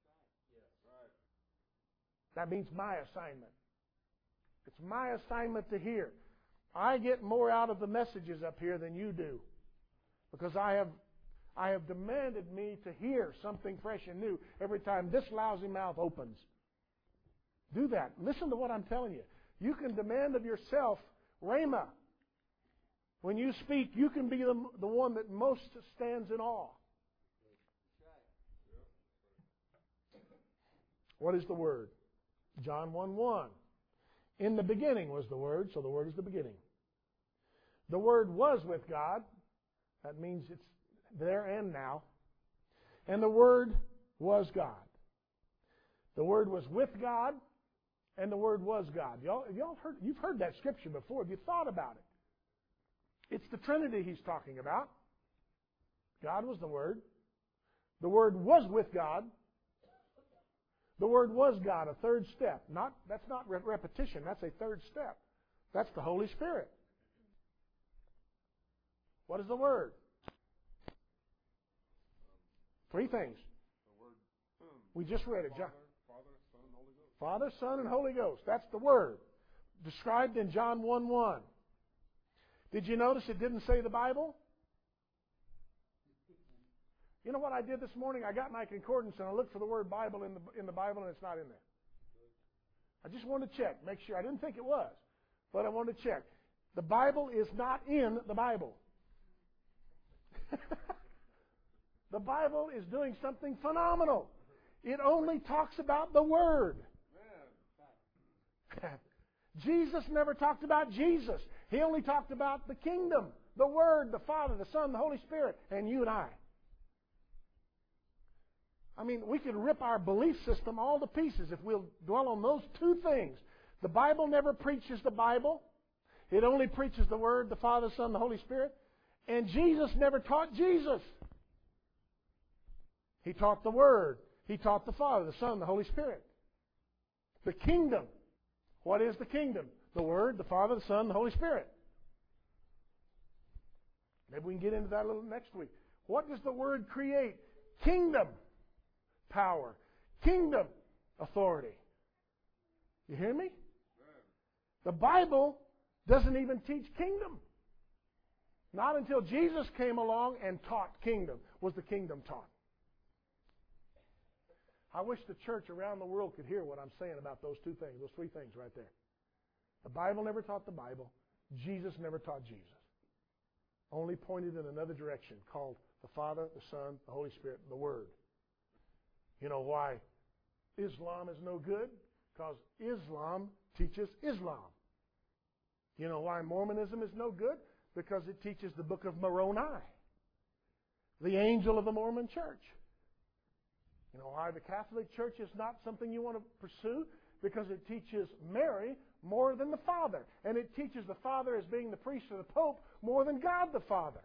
That means my assignment. It's my assignment to hear. I get more out of the messages up here than you do. Because I have I have demanded me to hear something fresh and new every time this lousy mouth opens. Do that. Listen to what I'm telling you. You can demand of yourself rhema. When you speak, you can be the, the one that most stands in awe. What is the Word? John one one. In the beginning was the Word, so the Word is the beginning. The Word was with God. That means it's there and now. And the Word was God. The Word was with God, and the Word was God. Y'all, y'all heard, you've heard that scripture before. Have you thought about it? It's the Trinity he's talking about. God was the Word. The Word was with God. The Word was God, a third step. Not, that's not re- repetition. That's a third step. That's the Holy Spirit. What is the Word? Three things. We just read it. John. Father, Son, and Holy Ghost. That's the Word. Described in John one one. Did you notice it didn't say the Bible? You know what I did this morning? I got my concordance and I looked for the word Bible in the in the Bible and it's not in there. I just wanted to check, make sure. I didn't think it was, but I wanted to check. The Bible is not in the Bible. The Bible is doing something phenomenal. It only talks about the Word. Jesus never talked about Jesus. He only talked about the kingdom, the Word, the Father, the Son, the Holy Spirit, and you and I. I mean, we could rip our belief system all to pieces if we'll dwell on those two things. The Bible never preaches the Bible. It only preaches the Word, the Father, the Son, the Holy Spirit. And Jesus never taught Jesus. He taught the Word. He taught the Father, the Son, the Holy Spirit. The kingdom. What is the kingdom? The Word, the Father, the Son, the Holy Spirit. Maybe we can get into that a little next week. What does the Word create? Kingdom power. Kingdom authority. You hear me? The Bible doesn't even teach kingdom. Not until Jesus came along and taught kingdom was the kingdom taught. I wish the church around the world could hear what I'm saying about those two things, those three things right there. The Bible never taught the Bible. Jesus never taught Jesus. Only pointed in another direction called the Father, the Son, the Holy Spirit, the Word. You know why Islam is no good? Because Islam teaches Islam. You know why Mormonism is no good? Because it teaches the book of Moroni, the angel of the Mormon church. You know why the Catholic Church is not something you want to pursue? Because it teaches Mary more than the Father. And it teaches the Father as being the priest or the Pope more than God the Father.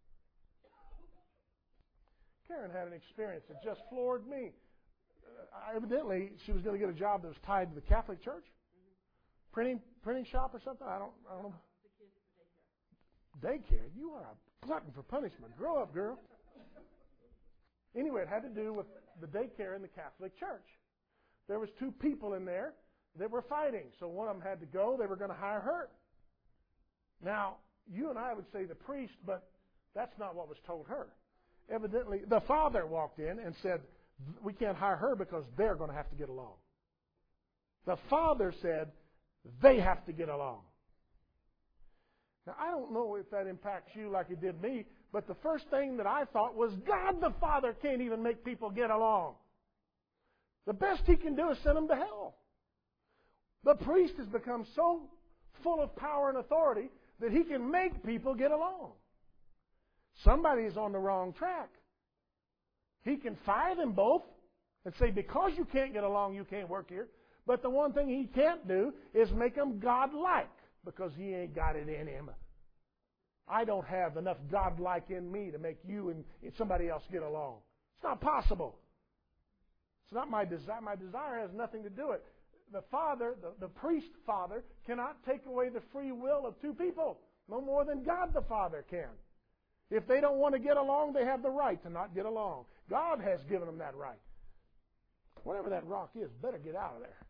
Karen had an experience that just floored me. Uh, evidently, she was going to get a job that was tied to the Catholic Church. Printing printing shop or something? I don't, I don't know. Daycare? You are a glutton for punishment. Grow up, girl. Anyway, it had to do with the daycare in the Catholic Church. There was two people in there that were fighting. So one of them had to go. They were going to hire her. Now, you and I would say the priest, but that's not what was told her. Evidently, the father walked in and said, we can't hire her because they're going to have to get along. The father said, they have to get along. Now, I don't know if that impacts you like it did me, but the first thing that I thought was, God the Father can't even make people get along. The best He can do is send them to hell. The priest has become so full of power and authority that he can make people get along. Somebody is on the wrong track. He can fire them both and say, because you can't get along, you can't work here. But the one thing he can't do is make them God-like, because he ain't got it in him. I don't have enough God-like in me to make you and somebody else get along. It's not possible. It's not my desire. My desire has nothing to do with it. The father, the, the priest father, cannot take away the free will of two people, no more than God the Father can. If they don't want to get along, they have the right to not get along. God has given them that right. Whatever that rock is, better get out of there.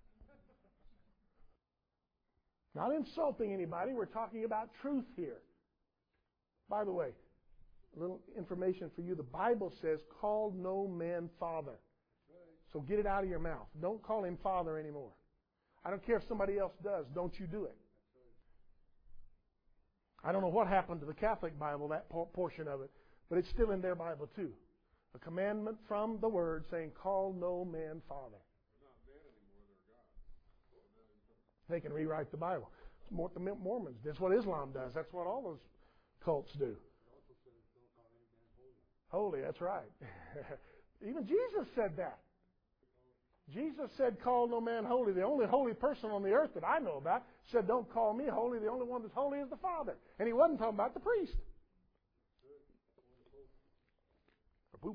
Not insulting anybody. We're talking about truth here. By the way, a little information for you. The Bible says, call no man father. So get it out of your mouth. Don't call him father anymore. I don't care if somebody else does. Don't you do it. I don't know what happened to the Catholic Bible, that portion of it, but it's still in their Bible too. A commandment from the Word saying, call no man father. They can rewrite the Bible. It's what the Mormons. That's what Islam does. That's what all those cults do. Holy, that's right. Even Jesus said that. Jesus said, call no man holy. The only holy person on the earth that I know about said, don't call me holy. The only one that's holy is the Father. And he wasn't talking about the priest. Boop.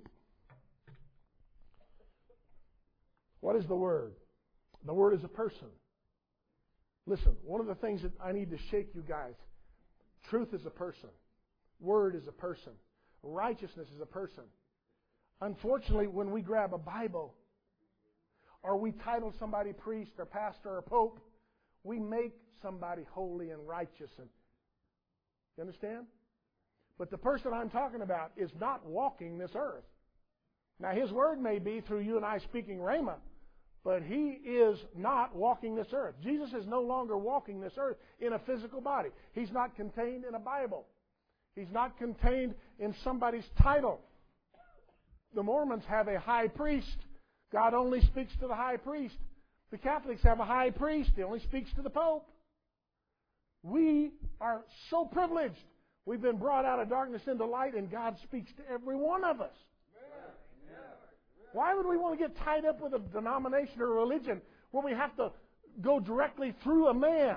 What is the Word? The Word is a person. Listen, one of the things that I need to shake you guys, truth is a person. Word is a person. Righteousness is a person. Unfortunately, when we grab a Bible, or we title somebody priest or pastor or pope, we make somebody holy and righteous. And you understand? But the person I'm talking about is not walking this earth. Now, His Word may be through you and I speaking Rhema, but He is not walking this earth. Jesus is no longer walking this earth in a physical body. He's not contained in a Bible. He's not contained in somebody's title. The Mormons have a high priest. God only speaks to the high priest. The Catholics have a high priest. He only speaks to the Pope. We are so privileged. We've been brought out of darkness into light, and God speaks to every one of us. Why would we want to get tied up with a denomination or a religion where we have to go directly through a man?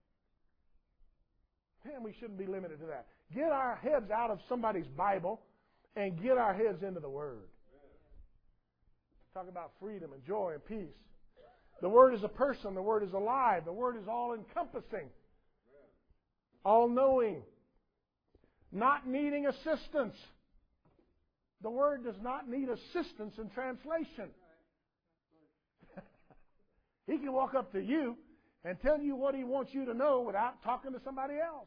Man, we shouldn't be limited to that. Get our heads out of somebody's Bible and get our heads into the Word. Talk about freedom and joy and peace. The Word is a person. The Word is alive. The Word is all-encompassing, all-knowing, not needing assistance. The Word does not need assistance in translation. He can walk up to you and tell you what He wants you to know without talking to somebody else.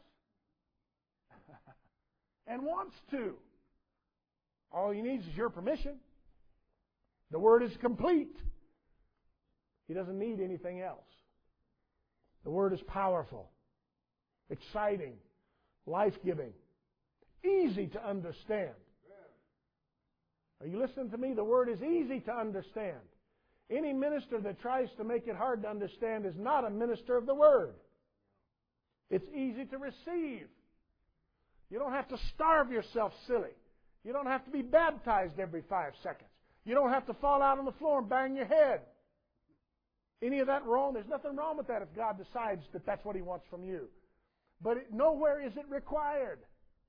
And wants to. All He needs is your permission. The Word is complete. He doesn't need anything else. The Word is powerful, exciting, life-giving, easy to understand. Are you listening to me? The Word is easy to understand. Any minister that tries to make it hard to understand is not a minister of the Word. It's easy to receive. You don't have to starve yourself silly. You don't have to be baptized every five seconds. You don't have to fall out on the floor and bang your head. Any of that wrong? There's nothing wrong with that if God decides that that's what He wants from you. But it, nowhere is it required.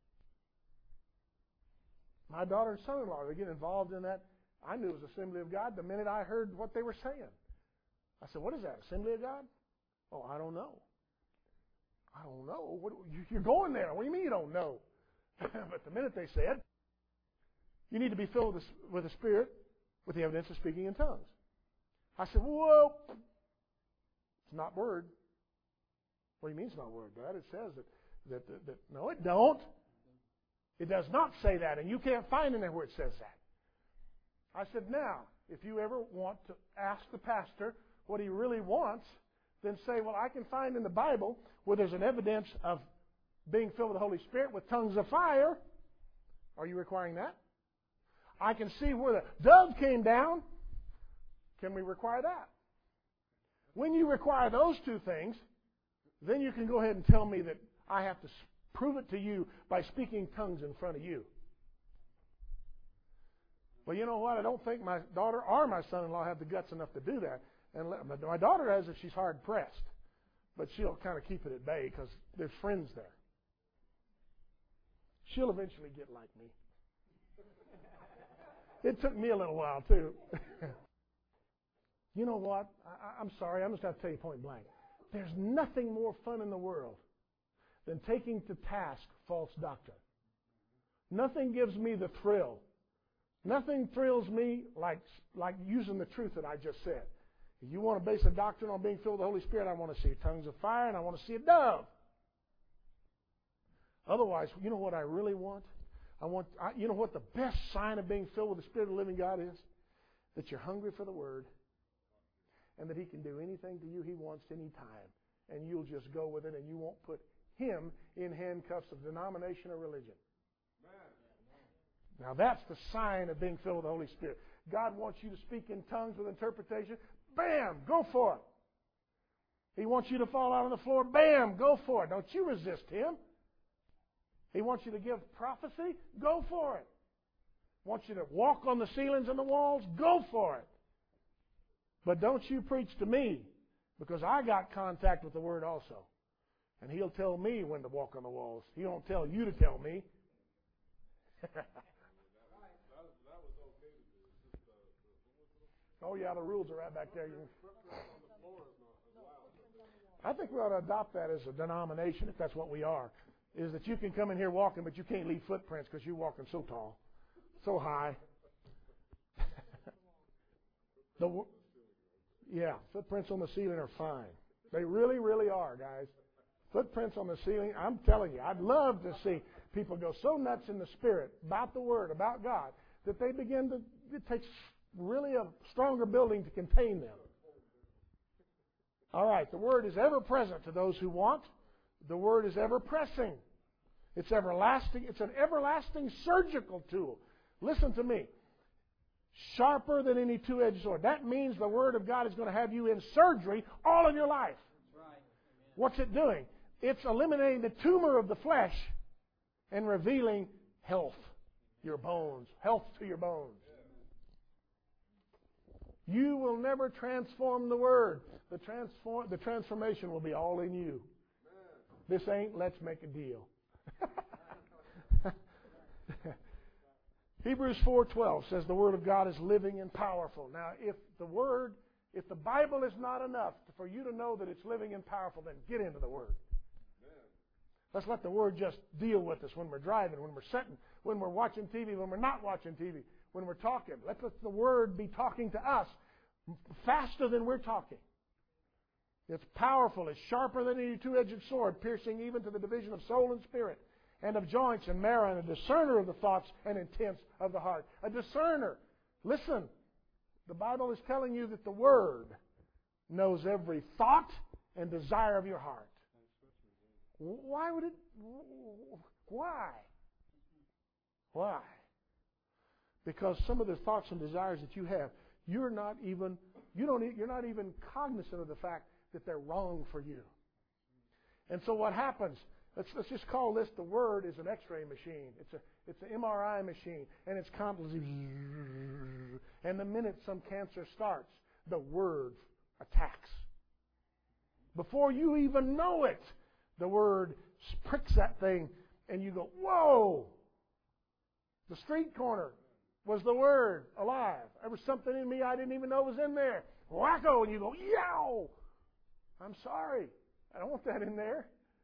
My daughter and son-in-law, they get involved in that. I knew it was Assembly of God the minute I heard what they were saying. I said, what is that, Assembly of God? Oh, I don't know. I don't know. What, you're going there. What do you mean you don't know? But the minute they said, you need to be filled with the, with the Spirit with the evidence of speaking in tongues. I said, whoa, it's not Word. What do you mean it's not Word, Dad? It says that, that, that, that, no, it don't. It does not say that, and you can't find anywhere where it says that. I said, now, if you ever want to ask the pastor what he really wants, then say, well, I can find in the Bible where there's an evidence of being filled with the Holy Spirit with tongues of fire. Are you requiring that? I can see where the dove came down. Can we require that? When you require those two things, then you can go ahead and tell me that I have to prove it to you by speaking tongues in front of you. Well, you know what? I don't think my daughter or my son-in-law have the guts enough to do that. And let, my daughter has if she's hard-pressed. But she'll kind of keep it at bay because there's friends there. She'll eventually get like me. It took me a little while, too. You know what? I, I'm sorry. I'm just going to tell you point blank. There's nothing more fun in the world than taking to task false doctrine. Nothing gives me the thrill. Nothing thrills me like, like using the truth that I just said. If you want to base a doctrine on being filled with the Holy Spirit, I want to see tongues of fire and I want to see a dove. Otherwise, you know what I really want? I want, I, you know what the best sign of being filled with the Spirit of the living God is? That you're hungry for the Word and that He can do anything to you He wants anytime. And you'll just go with it and you won't put Him in handcuffs of denomination or religion. Now that's the sign of being filled with the Holy Spirit. God wants you to speak in tongues with interpretation. Bam! Go for He wants you to fall out on the floor. Bam! Go for it. Don't you resist Him. He wants you to give prophecy. Go for it. Wants you to walk on the ceilings and the walls. Go for it. But don't you preach to me, because I got contact with the Word also. And He'll tell me when to walk on the walls. He won't tell you to tell me. Oh, yeah, the rules are right back there. I think we ought to adopt that as a denomination, if that's what we are, is that you can come in here walking, but you can't leave footprints because you're walking so tall, so high. the, yeah, footprints on the ceiling are fine. They really, really are, guys. Footprints on the ceiling, I'm telling you, I'd love to see people go so nuts in the Spirit about the Word, about God, that they begin to, it takes really a stronger building to contain them. All right, the Word is ever present to those who want. The Word is ever pressing. It's everlasting. It's an everlasting surgical tool. Listen to me. Sharper than any two-edged sword. That means the Word of God is going to have you in surgery all of your life. That's right. What's it doing? It's eliminating the tumor of the flesh and revealing health, your bones, health to your bones. You will never transform the Word. The transform, the transformation will be all in you. This ain't let's make a deal. Hebrews four twelve says the Word of God is living and powerful. Now, if the Word, if the Bible is not enough for you to know that it's living and powerful, then get into the Word. Let's let the Word just deal with us when we're driving, when we're sitting, when we're watching T V, when we're not watching T V, when we're talking. Let's let the Word be talking to us faster than we're talking. It's powerful. It's sharper than any two-edged sword, piercing even to the division of soul and spirit, and of joints and marrow, and a discerner of the thoughts and intents of the heart. A discerner. Listen, the Bible is telling you that the Word knows every thought and desire of your heart. Why would it? Why? Why? Because some of the thoughts and desires that you have, you're not even you don't you're not even cognizant of the fact that they're wrong for you. And so what happens? Let's let's just call this the Word is an X-ray machine. It's a it's an M R I machine, and it's constantly. And the minute some cancer starts, the Word attacks. Before you even know it, the Word pricks that thing, and you go, whoa! The street corner was the Word alive. There was something in me I didn't even know was in there. Wacko! And you go, yow! I'm sorry. I don't want that in there.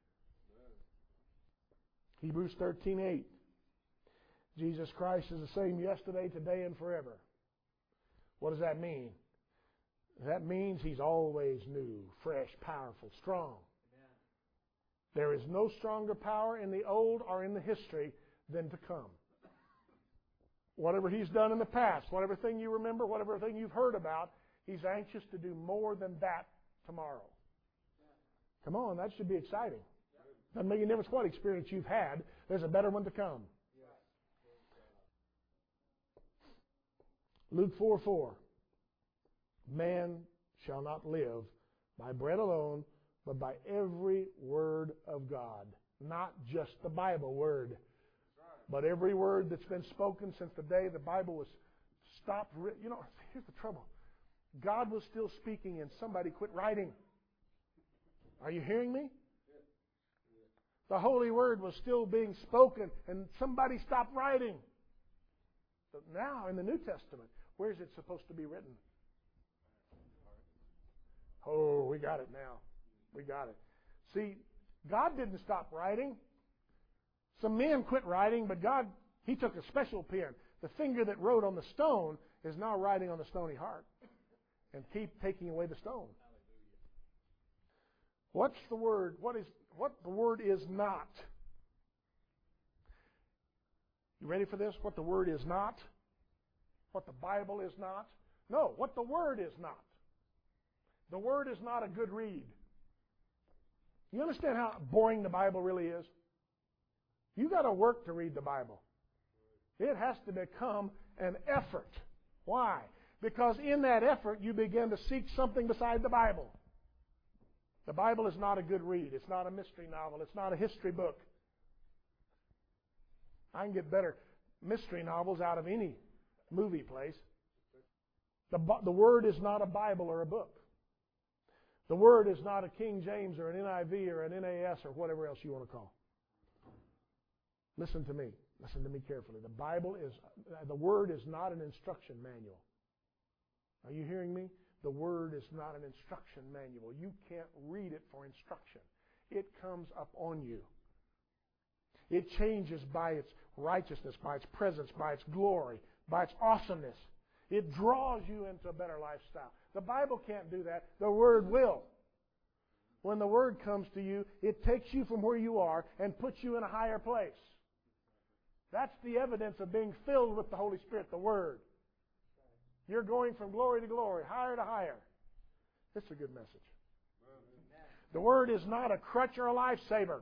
Hebrews thirteen eight. Jesus Christ is the same yesterday, today, and forever. What does that mean? That means He's always new, fresh, powerful, strong. There is no stronger power in the old or in the history than to come. Whatever He's done in the past, whatever thing you remember, whatever thing you've heard about, He's anxious to do more than that tomorrow. Come on, that should be exciting. Doesn't make any difference what experience you've had. There's a better one to come. Luke four four. Man shall not live by bread alone, but by every word of God. Not just the Bible word, but every word that's been spoken since the day the Bible was stopped. You know, here's the trouble. God was still speaking and somebody quit writing. Are you hearing me? The Holy Word was still being spoken and somebody stopped writing. But now in the New Testament, where is it supposed to be written? Oh, we got it now. We got it. See, God didn't stop writing. Some men quit writing, but God, He took a special pen. The finger that wrote on the stone is now writing on the stony heart and keep taking away the stone. What's the word? What is what the word is not? You ready for this? What the word is not? What the Bible is not? No, what the word is not. The word is not a good read. You understand how boring the Bible really is? You got to work to read the Bible. It has to become an effort. Why? Because in that effort you begin to seek something beside the Bible. The Bible is not a good read. It's not a mystery novel. It's not a history book. I can get better mystery novels out of any movie place. The, the Word is not a Bible or a book. The Word is not a King James or an N I V or an N A S or whatever else you want to call. Listen to me. Listen to me carefully. The Bible is, the Word is not an instruction manual. Are you hearing me? The Word is not an instruction manual. You can't read it for instruction. It comes up on you. It changes by its righteousness, by its presence, by its glory, by its awesomeness. It draws you into a better lifestyle. The Bible can't do that. The Word will. When the Word comes to you, it takes you from where you are and puts you in a higher place. That's the evidence of being filled with the Holy Spirit, the Word. You're going from glory to glory, higher to higher. This is a good message. The Word is not a crutch or a lifesaver.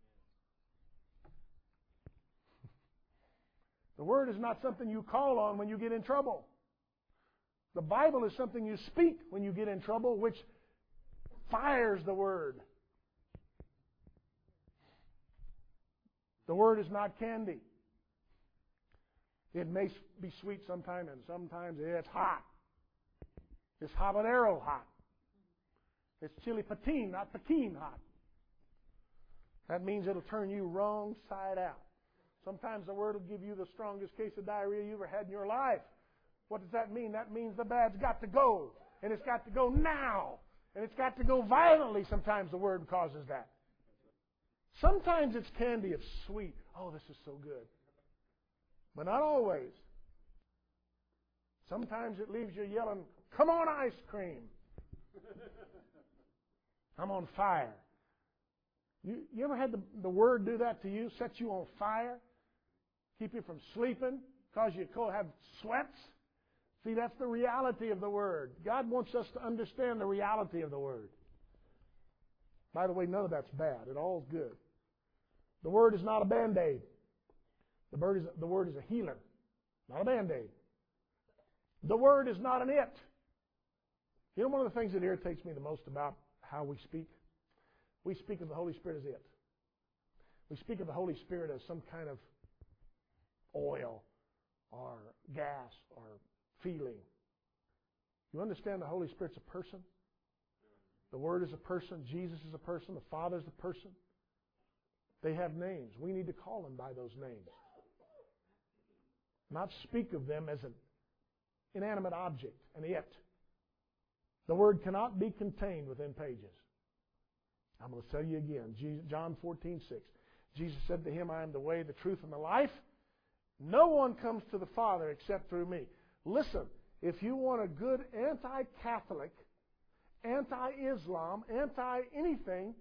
The Word is not something you call on when you get in trouble. The Bible is something you speak when you get in trouble, which fires the Word. The Word is not candy. It may be sweet sometimes, and sometimes it's hot. It's habanero hot. It's chili patin, not patin hot. That means it'll turn you wrong side out. Sometimes the Word will give you the strongest case of diarrhea you ever had in your life. What does that mean? That means the bad's got to go. And it's got to go now. And it's got to go violently. Sometimes the Word causes that. Sometimes it's candy, it's sweet. Oh, this is so good. But not always. Sometimes it leaves you yelling, come on, ice cream. I'm on fire. You, you ever had the, the Word do that to you? Set you on fire? Keep you from sleeping? Cause you to have sweats? See, that's the reality of the Word. God wants us to understand the reality of the Word. By the way, none of that's bad. It all's good. The Word is not a Band-Aid. The word is, the Word is a healer, not a Band-Aid. The Word is not an it. You know one of the things that irritates me the most about how we speak? We speak of the Holy Spirit as it. We speak of the Holy Spirit as some kind of oil or gas or feeling. You understand the Holy Spirit's a person? The Word is a person. Jesus is a person. The Father is a person. They have names. We need to call them by those names. Not speak of them as an inanimate object, an it. The Word cannot be contained within pages. I'm going to tell you again, John fourteen six. Jesus said to him, I am the way, the truth, and the life. No one comes to the Father except through me. Listen, if you want a good anti-Catholic, anti-Islam, anti-anything,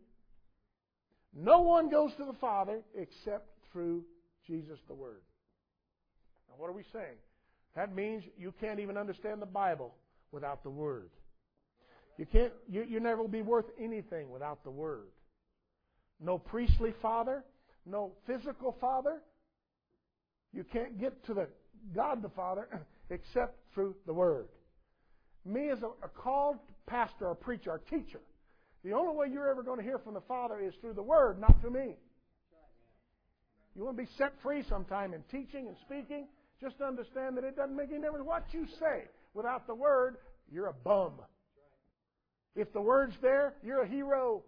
no one goes to the Father except through Jesus the Word. Now what are we saying? That means you can't even understand the Bible without the Word. You can't. You, you never will be worth anything without the Word. No priestly father, no physical father. You can't get to the God the Father except through the Word. Me as a, a called pastor, or preacher, or teacher, the only way you're ever going to hear from the Father is through the Word, not through me. You want to be set free sometime in teaching and speaking? Just understand that it doesn't make any difference what you say. Without the Word, you're a bum. If the Word's there, you're a hero.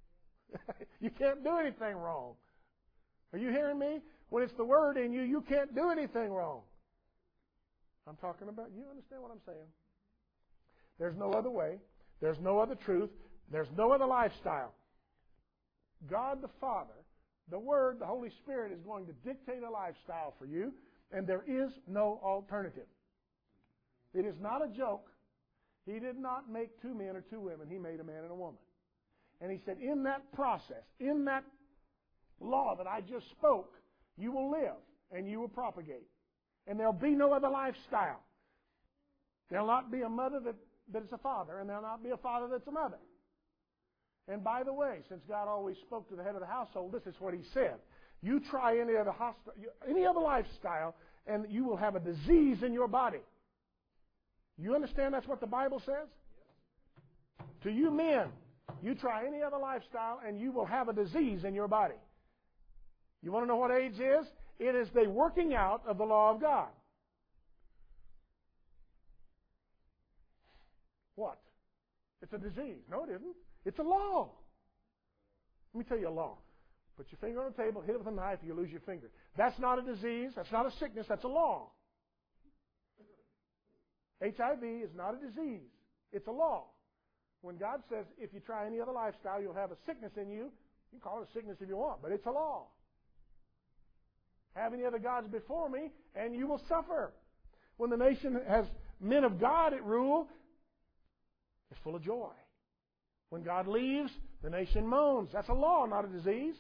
You can't do anything wrong. Are you hearing me? When it's the Word in you, you can't do anything wrong. I'm talking about, you understand what I'm saying? There's no other way. There's no other truth. There's no other lifestyle. God the Father, the Word, the Holy Spirit is going to dictate a lifestyle for you, and there is no alternative. It is not a joke. He did not make two men or two women. He made a man and a woman. And He said, in that process, in that law that I just spoke, you will live and you will propagate. And there'll be no other lifestyle. There'll not be a mother that, that is a father, and there'll not be a father that's a mother. And by the way, since God always spoke to the head of the household, this is what He said. You try any other, hosti- any other lifestyle, and you will have a disease in your body. You understand that's what the Bible says? To you men, You try any other lifestyle and you will have a disease in your body. You want to know what AIDS is? It is the working out of the law of God. What? It's a disease. No, it isn't. It's a law. Let me tell you a law. Put your finger on the table, hit it with a knife, you lose your finger. That's not a disease. That's not a sickness. That's a law. H I V is not a disease. It's a law. When God says, if you try any other lifestyle, you'll have a sickness in you, you can call it a sickness if you want, but it's a law. Have any other gods before me, and you will suffer. When the nation has men of God at rule, it's full of joy. When God leaves, the nation moans. That's a law, not a disease.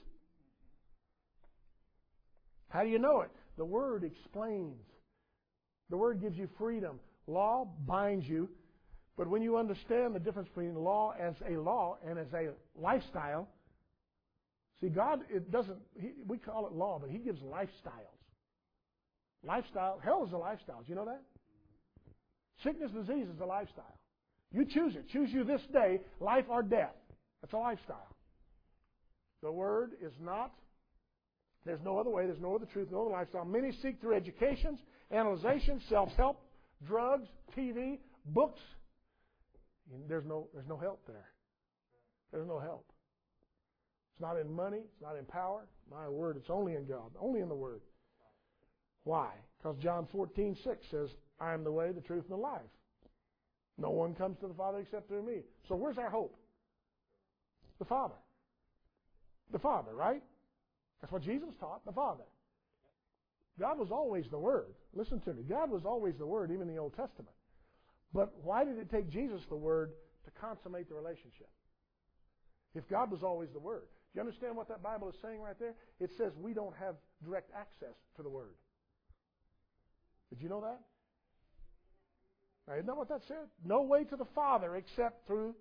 How do you know it? The Word explains. The Word gives you freedom. Law binds you. But when you understand the difference between law as a law and as a lifestyle, see, God, it doesn't, he, we call it law, but He gives lifestyles. Lifestyle, hell is a lifestyle. Do you know that? Sickness, disease is a lifestyle. You choose it. Choose you this day, life or death. That's a lifestyle. The Word is not, there's no other way, there's no other truth, no other lifestyle. Many seek through educations, analyzations, self-help, drugs, T V, books. There's no, there's no help there. There's no help. It's not in money. It's not in power. My word, it's only in God. Only in the Word. Why? Because John fourteen six says, I am the way, the truth, and the life. No one comes to the Father except through me. So where's our hope? The Father. The Father, right? That's what Jesus taught, the Father. God was always the Word. Listen to me. God was always the Word, even in the Old Testament. But why did it take Jesus, the Word, to consummate the relationship? If God was always the Word. Do you understand what that Bible is saying right there? It says we don't have direct access to the Word. Did you know that? Now, isn't that what that said? No way to the Father except through.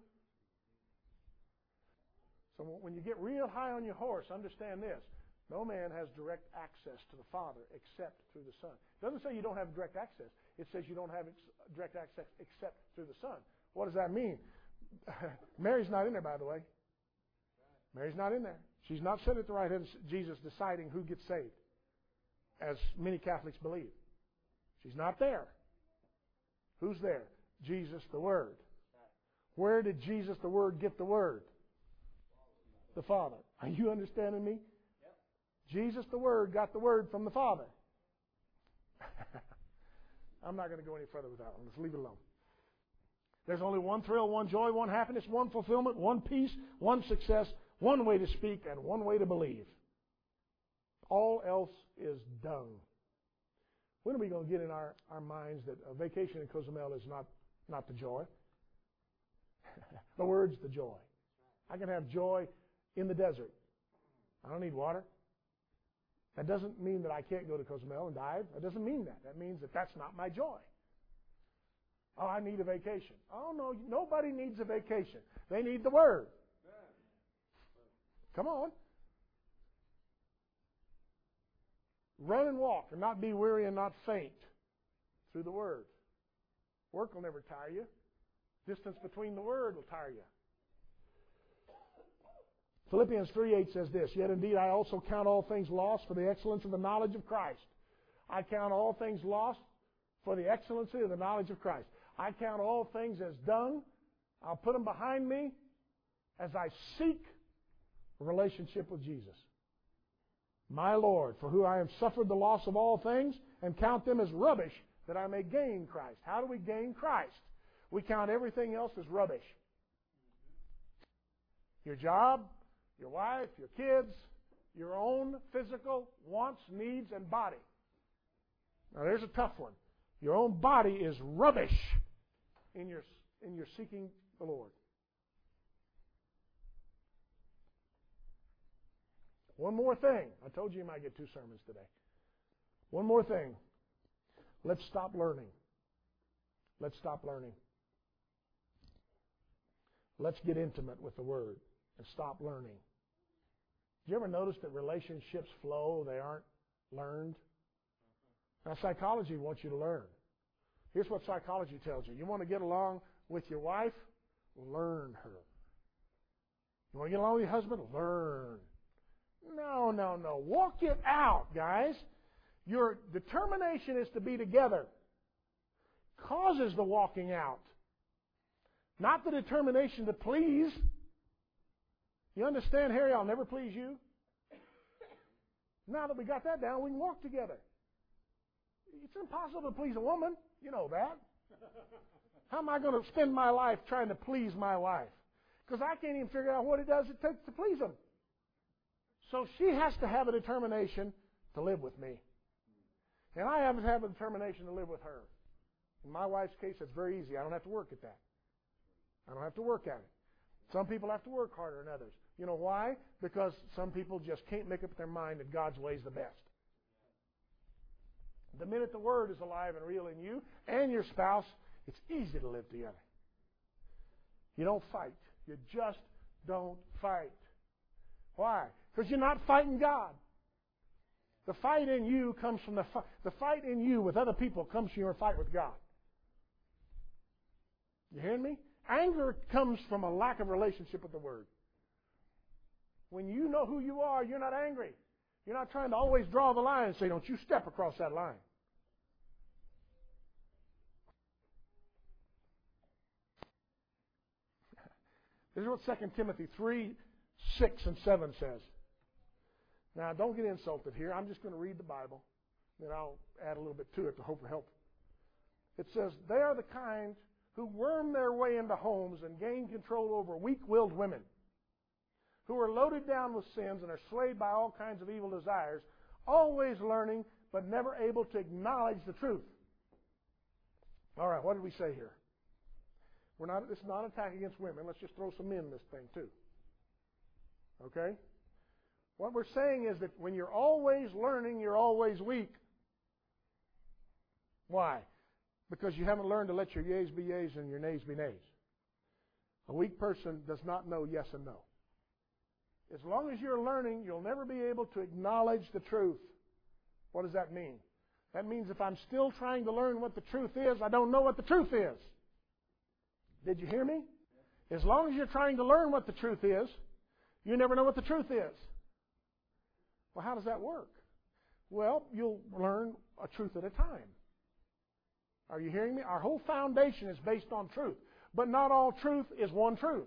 So when you get real high on your horse, understand this. No man has direct access to the Father except through the Son. It doesn't say you don't have direct access. It says you don't have ex- direct access except through the Son. What does that mean? Mary's not in there, by the way. Mary's not in there. She's not sitting at the right hand of Jesus deciding who gets saved, as many Catholics believe. She's not there. Who's there? Jesus, the Word. Where did Jesus, the Word, get the Word? The Father. Are you understanding me? Jesus, the Word, got the Word from the Father. I'm not going to go any further with that one. Let's leave it alone. There's only one thrill, one joy, one happiness, one fulfillment, one peace, one success, one way to speak, and one way to believe. All else is dung. When are we going to get in our, our minds that a vacation in Cozumel is not, not the joy? The Word's the joy. I can have joy in the desert. I don't need water. That doesn't mean that I can't go to Cozumel and dive. That doesn't mean that. That means that that's not my joy. Oh, I need a vacation. Oh, no, nobody needs a vacation. They need the Word. Come on. Run and walk and not be weary and not faint through the Word. Work will never tire you. Distance between the Word will tire you. Philippians three eight says this, Yet indeed I also count all things lost for the excellence of the knowledge of Christ. I count all things lost for the excellency of the knowledge of Christ. I count all things as dung. I'll put them behind me as I seek a relationship with Jesus. My Lord, for who I have suffered the loss of all things, and count them as rubbish, that I may gain Christ. How do we gain Christ? We count everything else as rubbish. Your job, your wife, your kids, your own physical wants, needs, and body. Now there's a tough one. Your own body is rubbish in your, in your seeking the Lord. One more thing. I told you you might get two sermons today. One more thing. Let's stop learning. Let's stop learning. Let's get intimate with the Word and stop learning. Do you ever notice that relationships flow? They aren't learned. Now, psychology wants you to learn. Here's what psychology tells you. You want to get along with your wife? Learn her. You want to get along with your husband? Learn. No, no, no. Walk it out, guys. Your determination is to be together. Causes the walking out. Not the determination to please. You understand, Harry, I'll never please you? Now that we got that down, we can walk together. It's impossible to please a woman. You know that. How am I going to spend my life trying to please my wife? Because I can't even figure out what it does it takes to please them. So she has to have a determination to live with me. And I have to have a determination to live with her. In my wife's case, it's very easy. I don't have to work at that. I don't have to work at it. Some people have to work harder than others. You know why? Because some people just can't make up their mind that God's way is the best. The minute the Word is alive and real in you and your spouse, it's easy to live together. You don't fight. You just don't fight. Why? Because you're not fighting God. The fight in you comes from the fight. The fight in you with other people comes from your fight with God. You hearing me? Anger comes from a lack of relationship with the Word. When you know who you are, you're not angry. You're not trying to always draw the line and say, don't you step across that line. This is what Second Timothy three, six, and seven says. Now, don't get insulted here. I'm just going to read the Bible. Then I'll add a little bit to it to hope for help. It says, they are the kind who worm their way into homes and gain control over weak-willed women, who are loaded down with sins and are swayed by all kinds of evil desires, always learning but never able to acknowledge the truth. All right, what did we say here? We're not. This is not an attack against women. Let's just throw some men in this thing too. Okay? What we're saying is that when you're always learning, you're always weak. Why? Because you haven't learned to let your yeas be yeas and your nays be nays. A weak person does not know yes and no. As long as you're learning, you'll never be able to acknowledge the truth. What does that mean? That means if I'm still trying to learn what the truth is, I don't know what the truth is. Did you hear me? As long as you're trying to learn what the truth is, you never know what the truth is. Well, how does that work? Well, you'll learn a truth at a time. Are you hearing me? Our whole foundation is based on truth. But not all truth is one truth.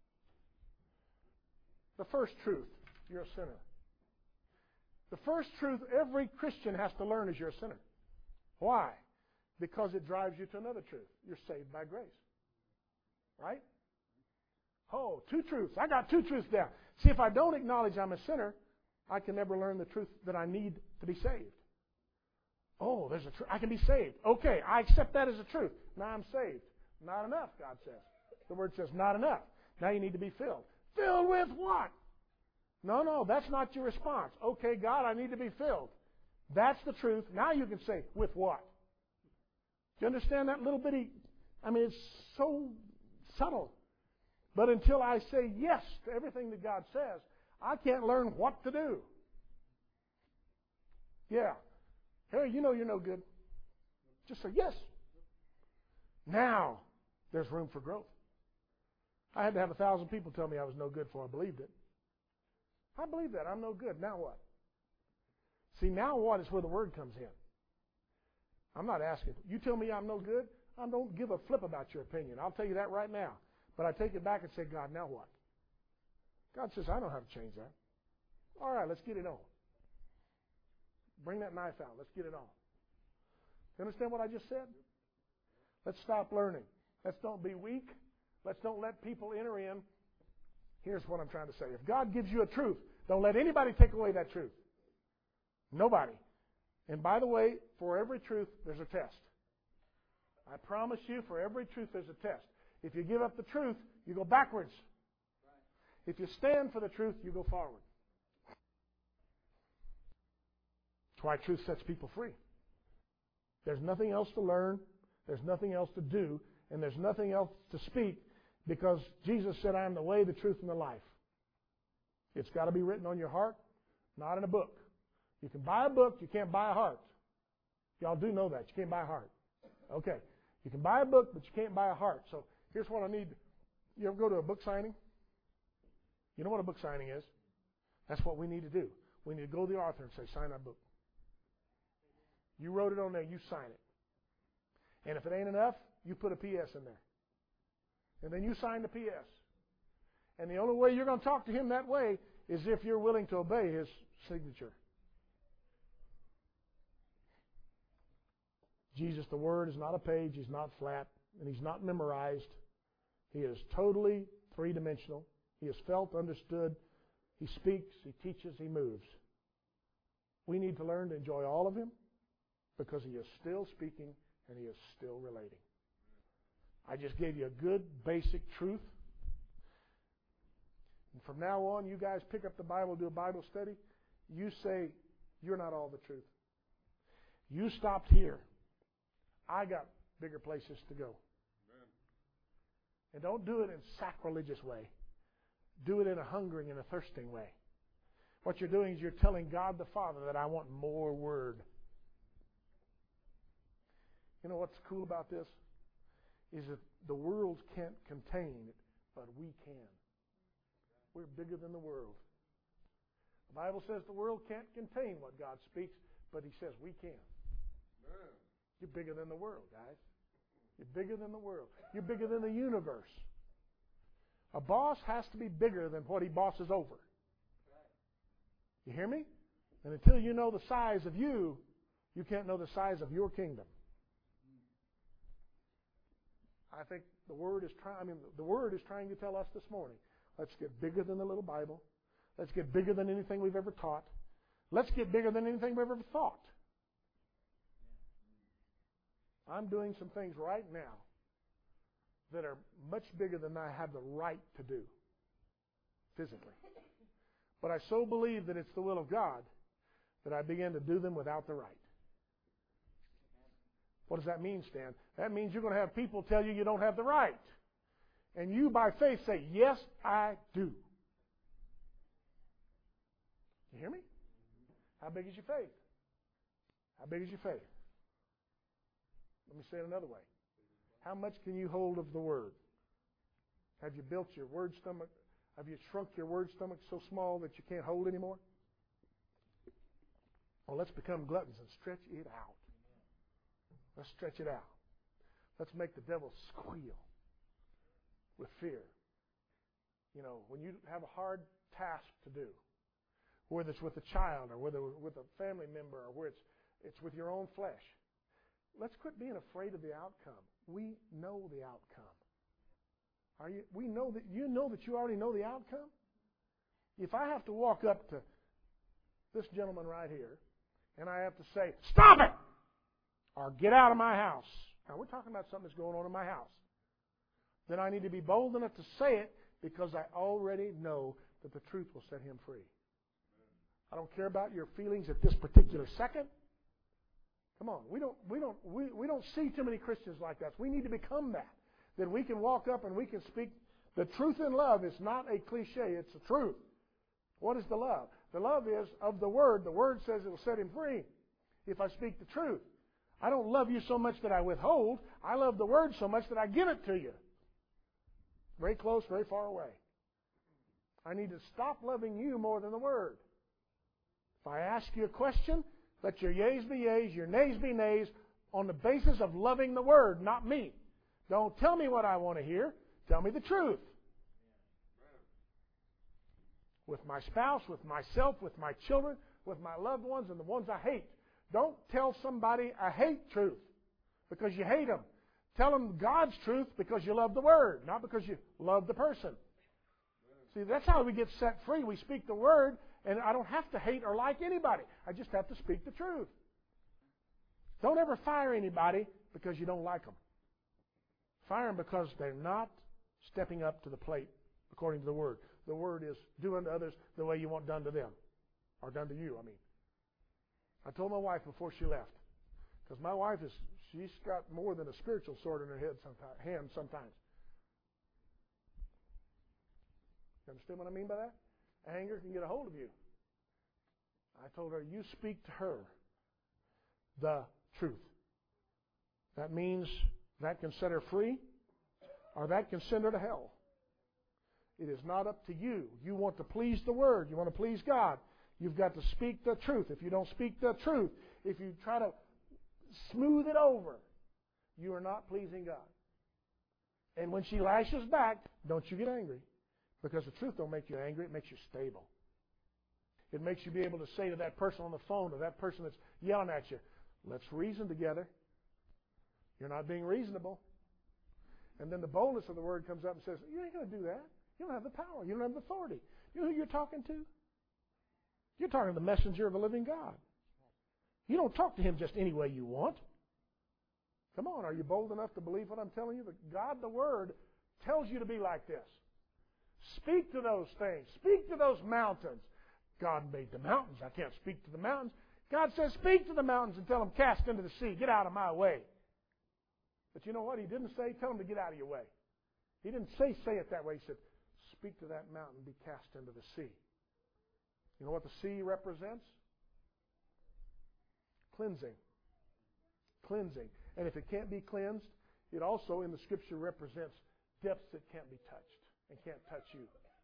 The first truth, you're a sinner. The first truth every Christian has to learn is you're a sinner. Why? Because it drives you to another truth. You're saved by grace. Right? Oh, two truths. I got two truths down. See, if I don't acknowledge I'm a sinner, I can never learn the truth that I need to be saved. Oh, there's a truth. I can be saved. Okay, I accept that as a truth. Now I'm saved. Not enough, God says. The Word says not enough. Now you need to be filled. Filled with what? No, no, that's not your response. Okay, God, I need to be filled. That's the truth. Now you can say, with what? Do you understand that little bitty? I mean, it's so subtle. But until I say yes to everything that God says, I can't learn what to do. Yeah. Harry, you know you're no good. Just say yes. Now, there's room for growth. I had to have a thousand people tell me I was no good before I believed it. I believe that. I'm no good. Now what? See, now what is where the Word comes in. I'm not asking. You tell me I'm no good, I don't give a flip about your opinion. I'll tell you that right now. But I take it back and say, God, now what? God says, I know how to change that. All right, let's get it on. Bring that knife out. Let's get it on. You understand what I just said? Let's stop learning. Let's don't be weak. Let's don't let people enter in. Here's what I'm trying to say. If God gives you a truth, don't let anybody take away that truth. Nobody. And by the way, for every truth, there's a test. I promise you, for every truth, there's a test. If you give up the truth, you go backwards. If you stand for the truth, you go forward. That's why truth sets people free. There's nothing else to learn. There's nothing else to do. And there's nothing else to speak, because Jesus said, I am the way, the truth, and the life. It's got to be written on your heart, not in a book. You can buy a book, you can't buy a heart. Y'all do know that. You can't buy a heart. Okay. You can buy a book, but you can't buy a heart. So here's what I need. You ever go to a book signing? You know what a book signing is? That's what we need to do. We need to go to the author and say, sign our book. You wrote it on there, you sign it. And if it ain't enough, you put a P S in there. And then you sign the P S. And the only way you're going to talk to him that way is if you're willing to obey his signature. Jesus, the Word, is not a page, he's not flat, and he's not memorized. He is totally three-dimensional. He is felt, understood. He speaks, he teaches, he moves. We need to learn to enjoy all of him because he is still speaking and he is still relating. I just gave you a good basic truth. And from now on, you guys pick up the Bible, do a Bible study. You say, you're not all the truth. You stopped here. I got bigger places to go. Amen. And don't do it in a sacrilegious way. Do it in a hungering and a thirsting way. What you're doing is you're telling God the Father that I want more Word. You know what's cool about this? Is that the world can't contain it, but we can. We're bigger than the world. The Bible says the world can't contain what God speaks, but He says we can. Amen. You're bigger than the world, guys. You're bigger than the world. You're bigger than the universe. A boss has to be bigger than what he bosses over. You hear me? And until you know the size of you, you can't know the size of your kingdom. I think the Word is trying. I mean, the Word is trying to tell us this morning. Let's get bigger than the little Bible. Let's get bigger than anything we've ever taught. Let's get bigger than anything we've ever thought. I'm doing some things right now that are much bigger than I have the right to do physically. But I so believe that it's the will of God that I begin to do them without the right. What does that mean, Stan? That means you're going to have people tell you you don't have the right. And you, by faith, say, yes, I do. You hear me? How big is your faith? How big is your faith? Let me say it another way. How much can you hold of the Word? Have you built your word stomach? Have you shrunk your word stomach so small that you can't hold anymore? Well, let's become gluttons and stretch it out. Let's stretch it out. Let's make the devil squeal with fear. You know, when you have a hard task to do, whether it's with a child or whether with a family member or where it's it's with your own flesh, let's quit being afraid of the outcome. We know the outcome. Are you? We know that you know that you already know the outcome. If I have to walk up to this gentleman right here and I have to say, "Stop it!" or "Get out of my house," now we're talking about something that's going on in my house, then I need to be bold enough to say it because I already know that the truth will set him free. I don't care about your feelings at this particular second. Come on, we don't we don't we, we don't see too many Christians like that. We need to become that. That we can walk up and we can speak the truth in love. Is not a cliche, it's the truth. What is the love? The love is of the Word. The Word says it will set him free if I speak the truth. I don't love you so much that I withhold. I love the Word so much that I give it to you. Very close, very far away. I need to stop loving you more than the Word. If I ask you a question, let your yeas be yeas, your nays be nays, on the basis of loving the Word, not me. Don't tell me what I want to hear. Tell me the truth. With my spouse, with myself, with my children, with my loved ones, and the ones I hate. Don't tell somebody I hate truth because you hate them. Tell them God's truth because you love the Word, not because you love the person. See, that's how we get set free. We speak the Word, and I don't have to hate or like anybody. I just have to speak the truth. Don't ever fire anybody because you don't like them. Fire them because they're not stepping up to the plate according to the Word. The Word is do unto others the way you want done to them. Or done to you, I mean. I told my wife before she left, because my wife is, she's got more than a spiritual sword in her head sometimes, hand sometimes. You understand what I mean by that? Anger can get a hold of you. I told her, you speak to her the truth. That means that can set her free, or that can send her to hell. It is not up to you. You want to please the Word. You want to please God. You've got to speak the truth. If you don't speak the truth, if you try to smooth it over, you are not pleasing God. And when she lashes back, don't you get angry. Because the truth don't make you angry. It makes you stable. It makes you be able to say to that person on the phone, or that person that's yelling at you, let's reason together. You're not being reasonable. And then the boldness of the Word comes up and says, you ain't going to do that. You don't have the power. You don't have the authority. You know who you're talking to? You're talking to the messenger of the living God. You don't talk to Him just any way you want. Come on, are you bold enough to believe what I'm telling you? That God, the Word, tells you to be like this. Speak to those things. Speak to those mountains. God made the mountains. I can't speak to the mountains. God says, speak to the mountains and tell them, cast into the sea. Get out of my way. But you know what He didn't say? Tell them to get out of your way. He didn't say, say it that way. He said, speak to that mountain and be cast into the sea. You know what the sea represents? Cleansing. Cleansing. And if it can't be cleansed, it also in the Scripture represents depths that can't be touched and can't touch you.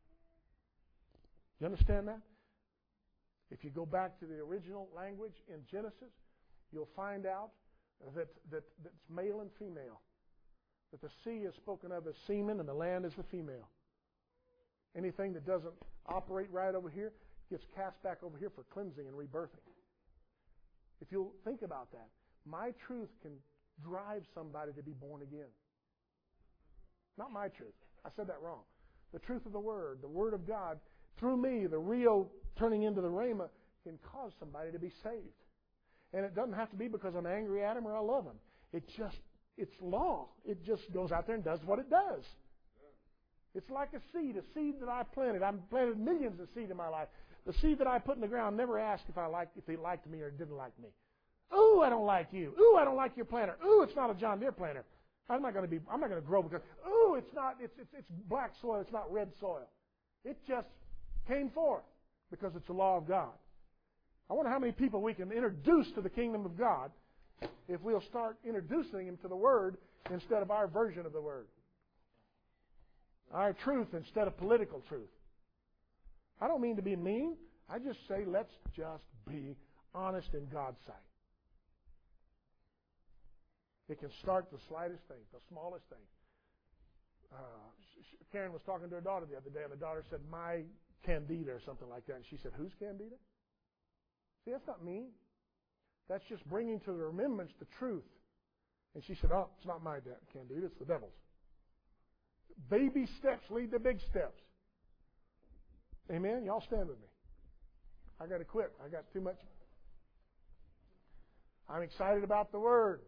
You understand that? If you go back to the original language in Genesis, you'll find out that, that that's male and female. That the sea is spoken of as semen and the land is the female. Anything that doesn't operate right over here gets cast back over here for cleansing and rebirthing. If you'll think about that, my truth can drive somebody to be born again. Not my truth. I said that wrong. The truth of the Word, the Word of God, through me, the Rio turning into the Rhema, can cause somebody to be saved. And it doesn't have to be because I'm angry at him or I love him. It just, it's law. It just goes out there and does what it does. It's like a seed, a seed that I planted. I've planted millions of seed in my life. The seed that I put in the ground never asked if I liked, if they liked me or didn't like me. Ooh, I don't like you. Ooh, I don't like your planter. Ooh, it's not a John Deere planter. I'm not going to be. I'm not going to grow because. Ooh, it's not. It's it's it's black soil. It's not red soil. It just came forth because it's the law of God. I wonder how many people we can introduce to the kingdom of God if we'll start introducing them to the Word instead of our version of the Word. Our truth instead of political truth. I don't mean to be mean. I just say let's just be honest in God's sight. It can start the slightest thing, the smallest thing. Uh, Karen was talking to her daughter the other day, and the daughter said, my Candida, or something like that. And she said, who's Candida? See, that's not mean. That's just bringing to the remembrance the truth. And she said, oh, it's not my dad, Candida, it's the devil's. Baby steps lead to big steps. Amen? Y'all stand with me. I got to quit. I got too much. I'm excited about the Word.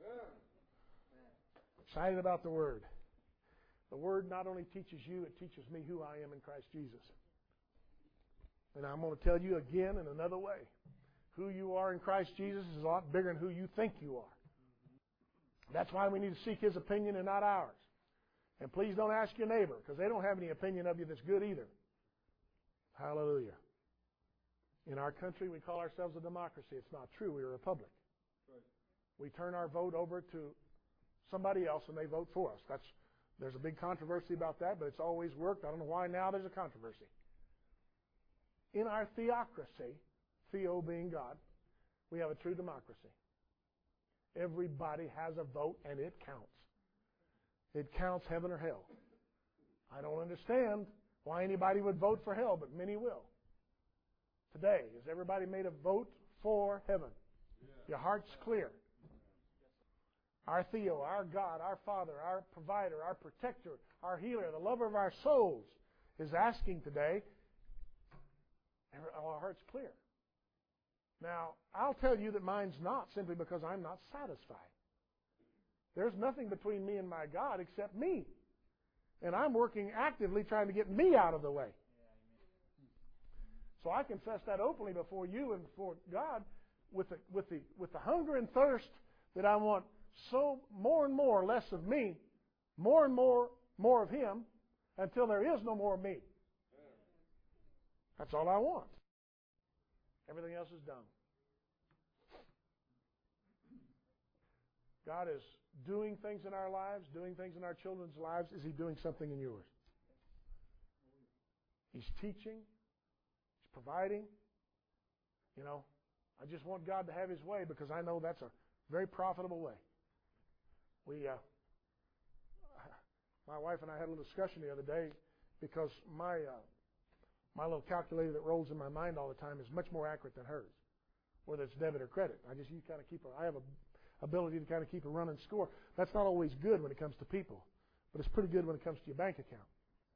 Excited about the Word. The Word not only teaches you, it teaches me who I am in Christ Jesus. And I'm going to tell you again in another way. Who you are in Christ Jesus is a lot bigger than who you think you are. That's why we need to seek His opinion and not ours. And please don't ask your neighbor, because they don't have any opinion of you that's good either. Hallelujah. In our country, we call ourselves a democracy. It's not true. We're a republic. Right. We turn our vote over to somebody else, and they vote for us. That's There's a big controversy about that, but it's always worked. I don't know why now there's a controversy. In our theocracy, theo being God, we have a true democracy. Everybody has a vote, and it counts. It counts heaven or hell. I don't understand why anybody would vote for hell, but many will. Today, has everybody made a vote for heaven? Yeah. Your heart's clear. Our Theo, our God, our Father, our provider, our protector, our healer, the lover of our souls is asking today, our heart's clear. Now, I'll tell you that mine's not simply because I'm not satisfied. There's nothing between me and my God except me. And I'm working actively trying to get me out of the way. So I confess that openly before you and before God with the, with the, with the hunger and thirst that I want so more and more less of me, more and more more of Him, until there is no more of me. That's all I want. Everything else is done. God is doing things in our lives, doing things in our children's lives. Is He doing something in yours? He's teaching. He's providing. You know, I just want God to have His way because I know that's a very profitable way. We, uh, my wife and I had a little discussion the other day because my uh, my little calculator that rolls in my mind all the time is much more accurate than hers, whether it's debit or credit. I just you kind of keep a, I have a ability to kind of keep a running score. That's not always good when it comes to people, but it's pretty good when it comes to your bank account.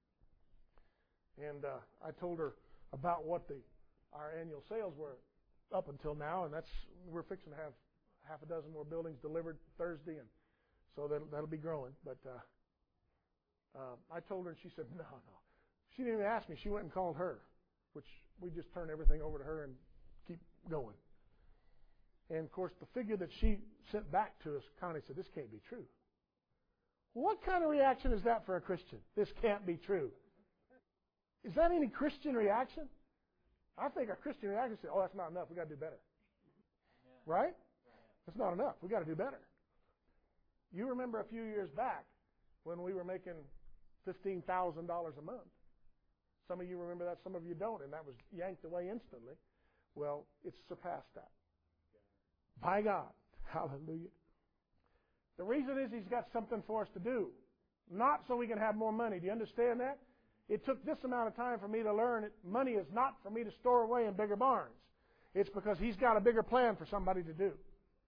And uh, I told her about what the our annual sales were up until now, and that's we're fixing to have half a dozen more buildings delivered Thursday, and so that'll, that'll be growing. But uh, uh, I told her, and she said, no, no. She didn't even ask me. She went and called her, which we just turn everything over to her and keep going. And, of course, the figure that she sent back to us, Connie said, this can't be true. What kind of reaction is that for a Christian? This can't be true. Is that any Christian reaction? I think our Christian reaction is, oh, that's not enough. We've got to do better. Right? That's not enough. We've got to do better. You remember a few years back when we were making fifteen thousand dollars a month. Some of you remember that, some of you don't, and that was yanked away instantly. Well, it's surpassed that. By God. Hallelujah. The reason is He's got something for us to do. Not so we can have more money. Do you understand that? It took this amount of time for me to learn that money is not for me to store away in bigger barns. It's because He's got a bigger plan for somebody to do.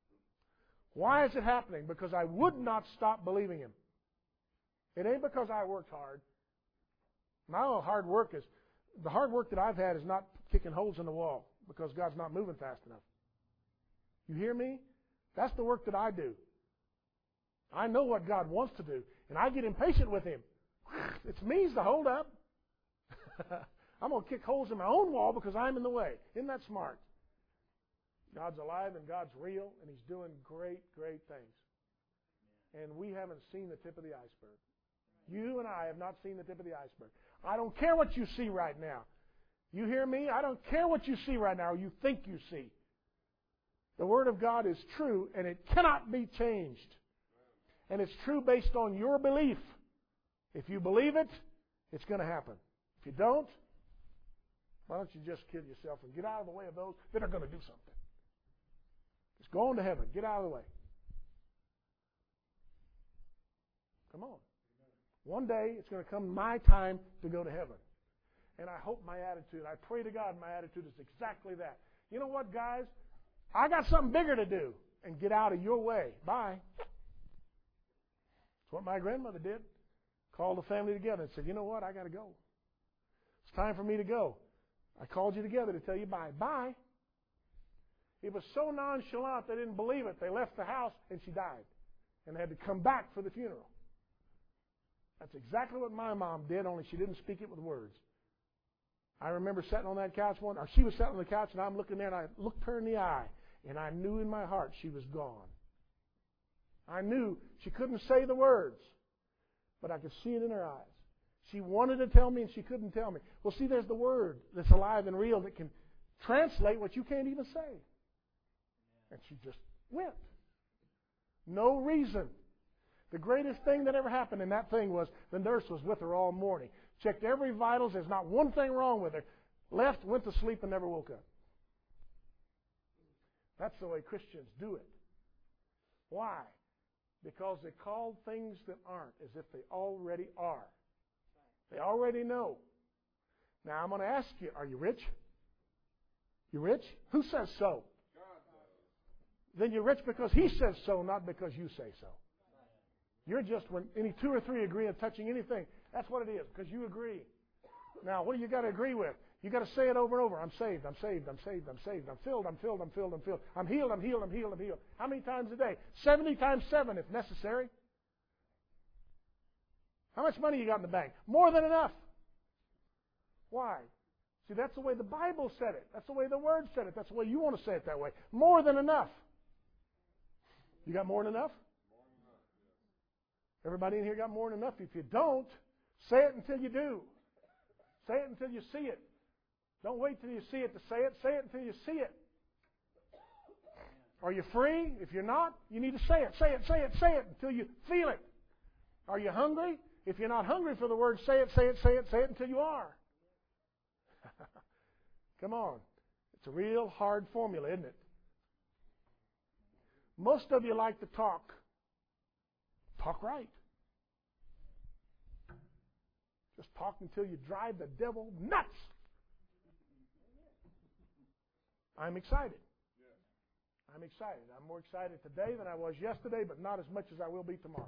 Why is it happening? Because I would not stop believing Him. It ain't because I worked hard. My own hard work is, the hard work that I've had is not kicking holes in the wall because God's not moving fast enough. You hear me? That's the work that I do. I know what God wants to do, and I get impatient with Him. It's me's the hold up. I'm going to kick holes in my own wall because I'm in the way. Isn't that smart? God's alive and God's real, and He's doing great, great things. And we haven't seen the tip of the iceberg. You and I have not seen the tip of the iceberg. I don't care what you see right now. You hear me? I don't care what you see right now or you think you see. The Word of God is true, and it cannot be changed. And it's true based on your belief. If you believe it, it's going to happen. If you don't, why don't you just kill yourself and get out of the way of those that are going to do something? Just go on to heaven. Get out of the way. Come on. One day, it's going to come my time to go to heaven. And I hope my attitude, I pray to God my attitude is exactly that. You know what, guys? I got something bigger to do. And get out of your way. Bye. That's what my grandmother did. Called the family together and said, you know what? I got to go. It's time for me to go. I called you together to tell you bye. Bye. It was so nonchalant they didn't believe it. They left the house and she died. And they had to come back for the funeral. That's exactly what my mom did, only she didn't speak it with words. I remember sitting on that couch one, or she was sitting on the couch and I'm looking there and I looked her in the eye and I knew in my heart she was gone. I knew she couldn't say the words, but I could see it in her eyes. She wanted to tell me and she couldn't tell me. Well, see, there's the Word that's alive and real that can translate what you can't even say. And she just went. No reason. The greatest thing that ever happened in that thing was the nurse was with her all morning. Checked every vitals. There's not one thing wrong with her. Left, went to sleep, and never woke up. That's the way Christians do it. Why? Because they call things that aren't as if they already are. They already know. Now, I'm going to ask you, are you rich? You rich? Who says so? Then you're rich because He says so, not because you say so. You're just, when any two or three agree on touching anything, that's what it is, because you agree. Now, what do you got to agree with? You got to say it over and over. I'm saved, I'm saved, I'm saved, I'm saved. I'm filled, I'm filled, I'm filled, I'm filled. I'm healed, I'm healed, I'm healed, I'm healed. How many times a day? seventy times seven if necessary. How much money you got in the bank? More than enough. Why? See, that's the way the Bible said it. That's the way the Word said it. That's the way you want to say it that way. More than enough. You got more than enough? Everybody in here got more than enough? If you don't, say it until you do. Say it until you see it. Don't wait till you see it to say it. Say it until you see it. Are you free? If you're not, you need to say it. Say it, say it, say it until you feel it. Are you hungry? If you're not hungry for the Word, say it, say it, say it, say it until you are. Come on. It's a real hard formula, isn't it? Most of you like to talk. Talk right. Just talk until you drive the devil nuts. I'm excited. I'm excited. I'm more excited today than I was yesterday, but not as much as I will be tomorrow.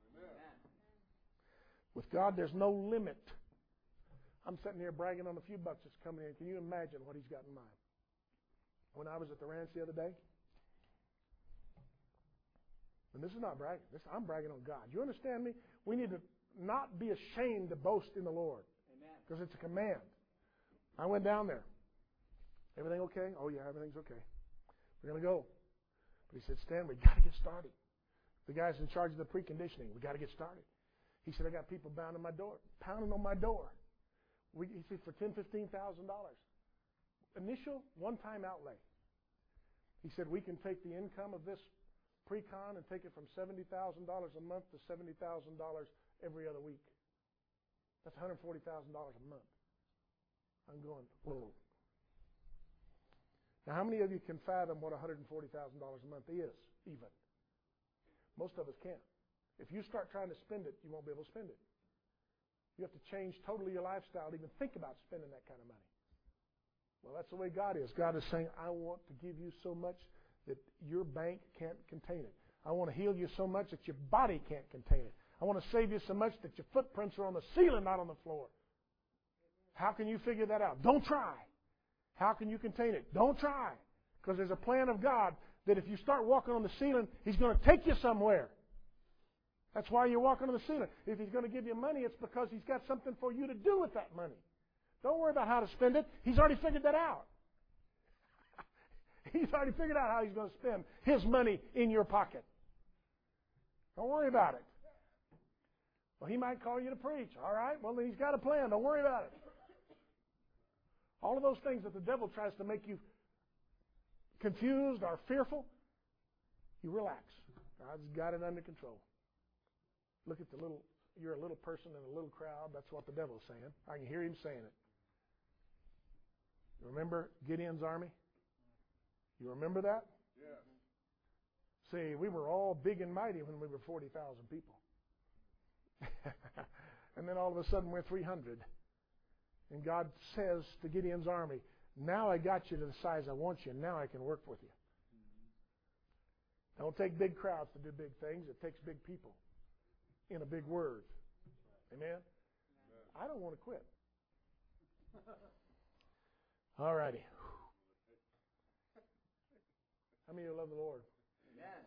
With God, there's no limit. I'm sitting here bragging on a few bucks that's coming in. Can you imagine what He's got in mind? When I was at the ranch the other day, and this is not bragging. This, I'm bragging on God. You understand me? We need to not be ashamed to boast in the Lord. Because it's a command. I went down there. Everything okay? Oh, yeah, everything's okay. We're going to go. But he said, Stan, we got to get started. The guy's in charge of the preconditioning. We got to get started. He said, I got people pounding my door, pounding on my door. We, he said, for ten thousand dollars, fifteen thousand dollars. Initial one-time outlay. He said, we can take the income of this pre-con and take it from seventy thousand dollars a month to seventy thousand dollars every other week. That's one hundred forty thousand dollars a month. I'm going, whoa. Now, how many of you can fathom what one hundred forty thousand dollars a month is, even? Most of us can't. If you start trying to spend it, you won't be able to spend it. You have to change totally your lifestyle to even think about spending that kind of money. Well, that's the way God is. God is saying, I want to give you so much that your bank can't contain it. I want to heal you so much that your body can't contain it. I want to save you so much that your footprints are on the ceiling, not on the floor. How can you figure that out? Don't try. How can you contain it? Don't try. Because there's a plan of God that if you start walking on the ceiling, He's going to take you somewhere. That's why you're walking on the ceiling. If He's going to give you money, it's because He's got something for you to do with that money. Don't worry about how to spend it. He's already figured that out. He's already figured out how He's going to spend His money in your pocket. Don't worry about it. Well, He might call you to preach. All right, well, then He's got a plan. Don't worry about it. All of those things that the devil tries to make you confused or fearful, you relax. God's got it under control. Look at the little, you're a little person in a little crowd. That's what the devil's saying. I can hear him saying it. You remember Gideon's army? You remember that? Yeah. See, we were all big and mighty when we were forty thousand people. And then all of a sudden we're three hundred. And God says to Gideon's army, now I got you to the size I want you, and now I can work with you. Mm-hmm. Don't take big crowds to do big things. It takes big people in a big word. Amen? Amen. I don't want to quit. All righty. How many of you love the Lord? Amen.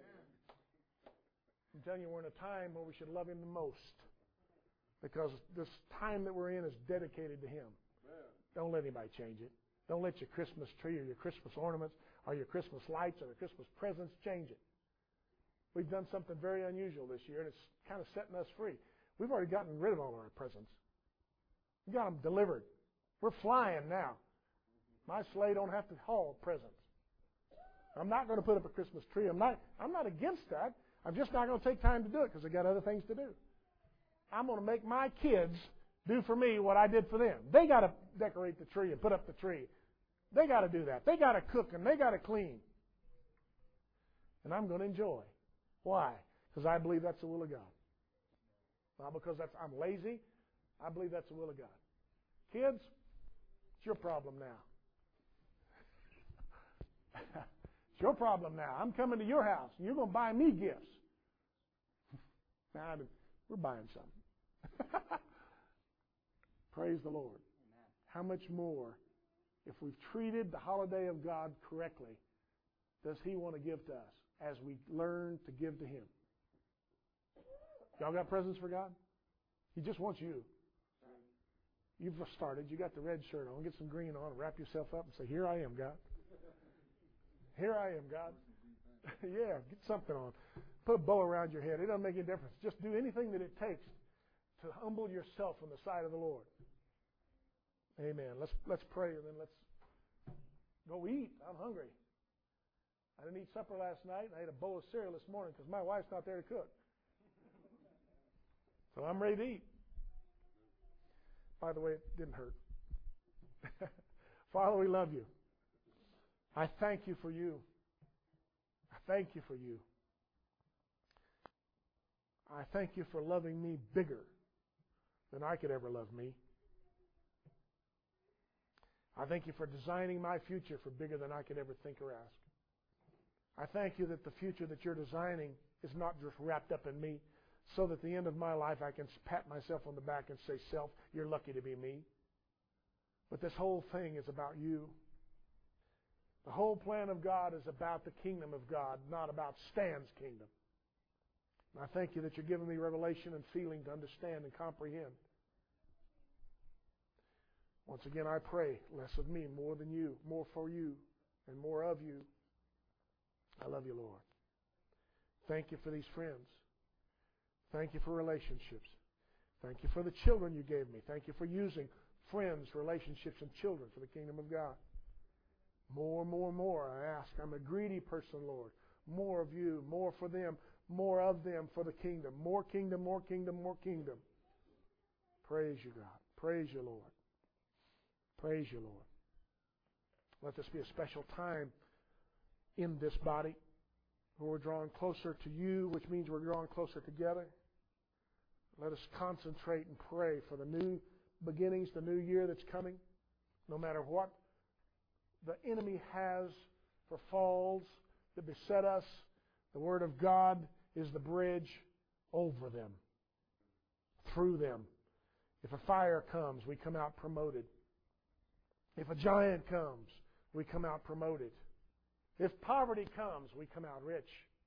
I'm telling you, we're in a time where we should love Him the most. Because this time that we're in is dedicated to Him. Amen. Don't let anybody change it. Don't let your Christmas tree or your Christmas ornaments or your Christmas lights or the Christmas presents change it. We've done something very unusual this year, and it's kind of setting us free. We've already gotten rid of all our presents. We got them delivered. We're flying now. My sleigh don't have to haul presents. I'm not going to put up a Christmas tree. I'm not, I'm not against that. I'm just not going to take time to do it because I got other things to do. I'm going to make my kids do for me what I did for them. They got to decorate the tree and put up the tree. They got to do that. They got to cook and they got to clean. And I'm going to enjoy. Why? Because I believe that's the will of God. Not because that's, I'm lazy. I believe that's the will of God. Kids, it's your problem now. It's your problem now. I'm coming to your house and you're going to buy me gifts. Now, we're buying something. Praise the Lord. Amen. How much more, if we've treated the holiday of God correctly, does He want to give to us as we learn to give to Him? Y'all got presents for God? He just wants you. You've started. You got the red shirt on. Get some green on. Wrap yourself up and say, here I am, God. Here I am, God. Yeah, get something on. Put a bow around your head. It doesn't make any difference. Just do anything that it takes to humble yourself on the side of the Lord. Amen. Let's let's pray and then let's go eat. I'm hungry. I didn't eat supper last night. And I ate a bowl of cereal this morning because my wife's not there to cook. So I'm ready to eat. By the way, it didn't hurt. Father, we love you. I thank you for you. I thank you for you. I thank you for loving me bigger than I could ever love me. I thank you for designing my future for bigger than I could ever think or ask. I thank you that the future that you're designing is not just wrapped up in me, so that at the end of my life I can pat myself on the back and say, self, you're lucky to be me. But this whole thing is about you. The whole plan of God is about the kingdom of God, not about Stan's kingdom. And I thank you that you're giving me revelation and feeling to understand and comprehend. Once again, I pray, less of me, more than you, more for you, and more of you. I love you, Lord. Thank you for these friends. Thank you for relationships. Thank you for the children you gave me. Thank you for using friends, relationships, and children for the kingdom of God. More, more, more, I ask. I'm a greedy person, Lord. More of you, more for them, more of them for the kingdom. More kingdom, more kingdom, more kingdom. Praise you, God. Praise you, Lord. Praise you, Lord. Let this be a special time in this body where we're drawing closer to you, which means we're drawing closer together. Let us concentrate and pray for the new beginnings, the new year that's coming. No matter what the enemy has for falls that beset us, the Word of God is the bridge over them, through them. If a fire comes, we come out promoted. If a giant comes, we come out promoted. If poverty comes, we come out rich.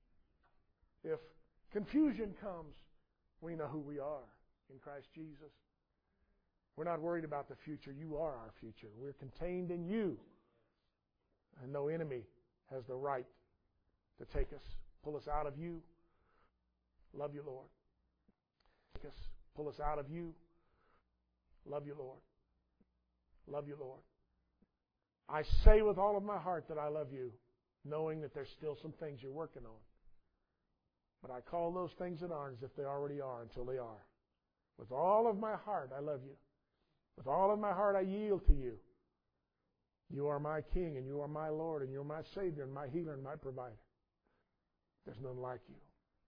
If confusion comes, we know who we are in Christ Jesus. We're not worried about the future. You are our future. We're contained in you. And no enemy has the right to take us, pull us out of you. Love you, Lord. Take us, pull us out of you. Love you, Lord. Love you, Lord. I say with all of my heart that I love you, knowing that there's still some things you're working on. But I call those things that aren't as if they already are until they are. With all of my heart, I love you. With all of my heart, I yield to you. You are my King, and you are my Lord, and you're my Savior, and my healer, and my provider. There's none like you.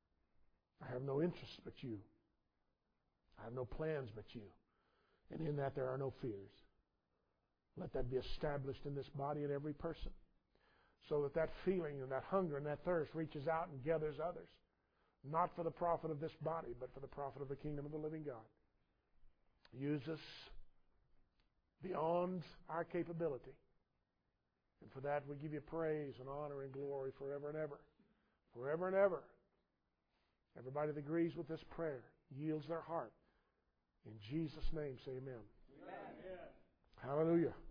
I have no interests but you. I have no plans but you. And in that there are no fears. Let that be established in this body and every person, so that that feeling and that hunger and that thirst reaches out and gathers others, not for the profit of this body, but for the profit of the kingdom of the living God. Use us beyond our capability. And for that we give you praise and honor and glory forever and ever. Forever and ever. Everybody that agrees with this prayer yields their heart. In Jesus' name, say amen. Amen. Hallelujah.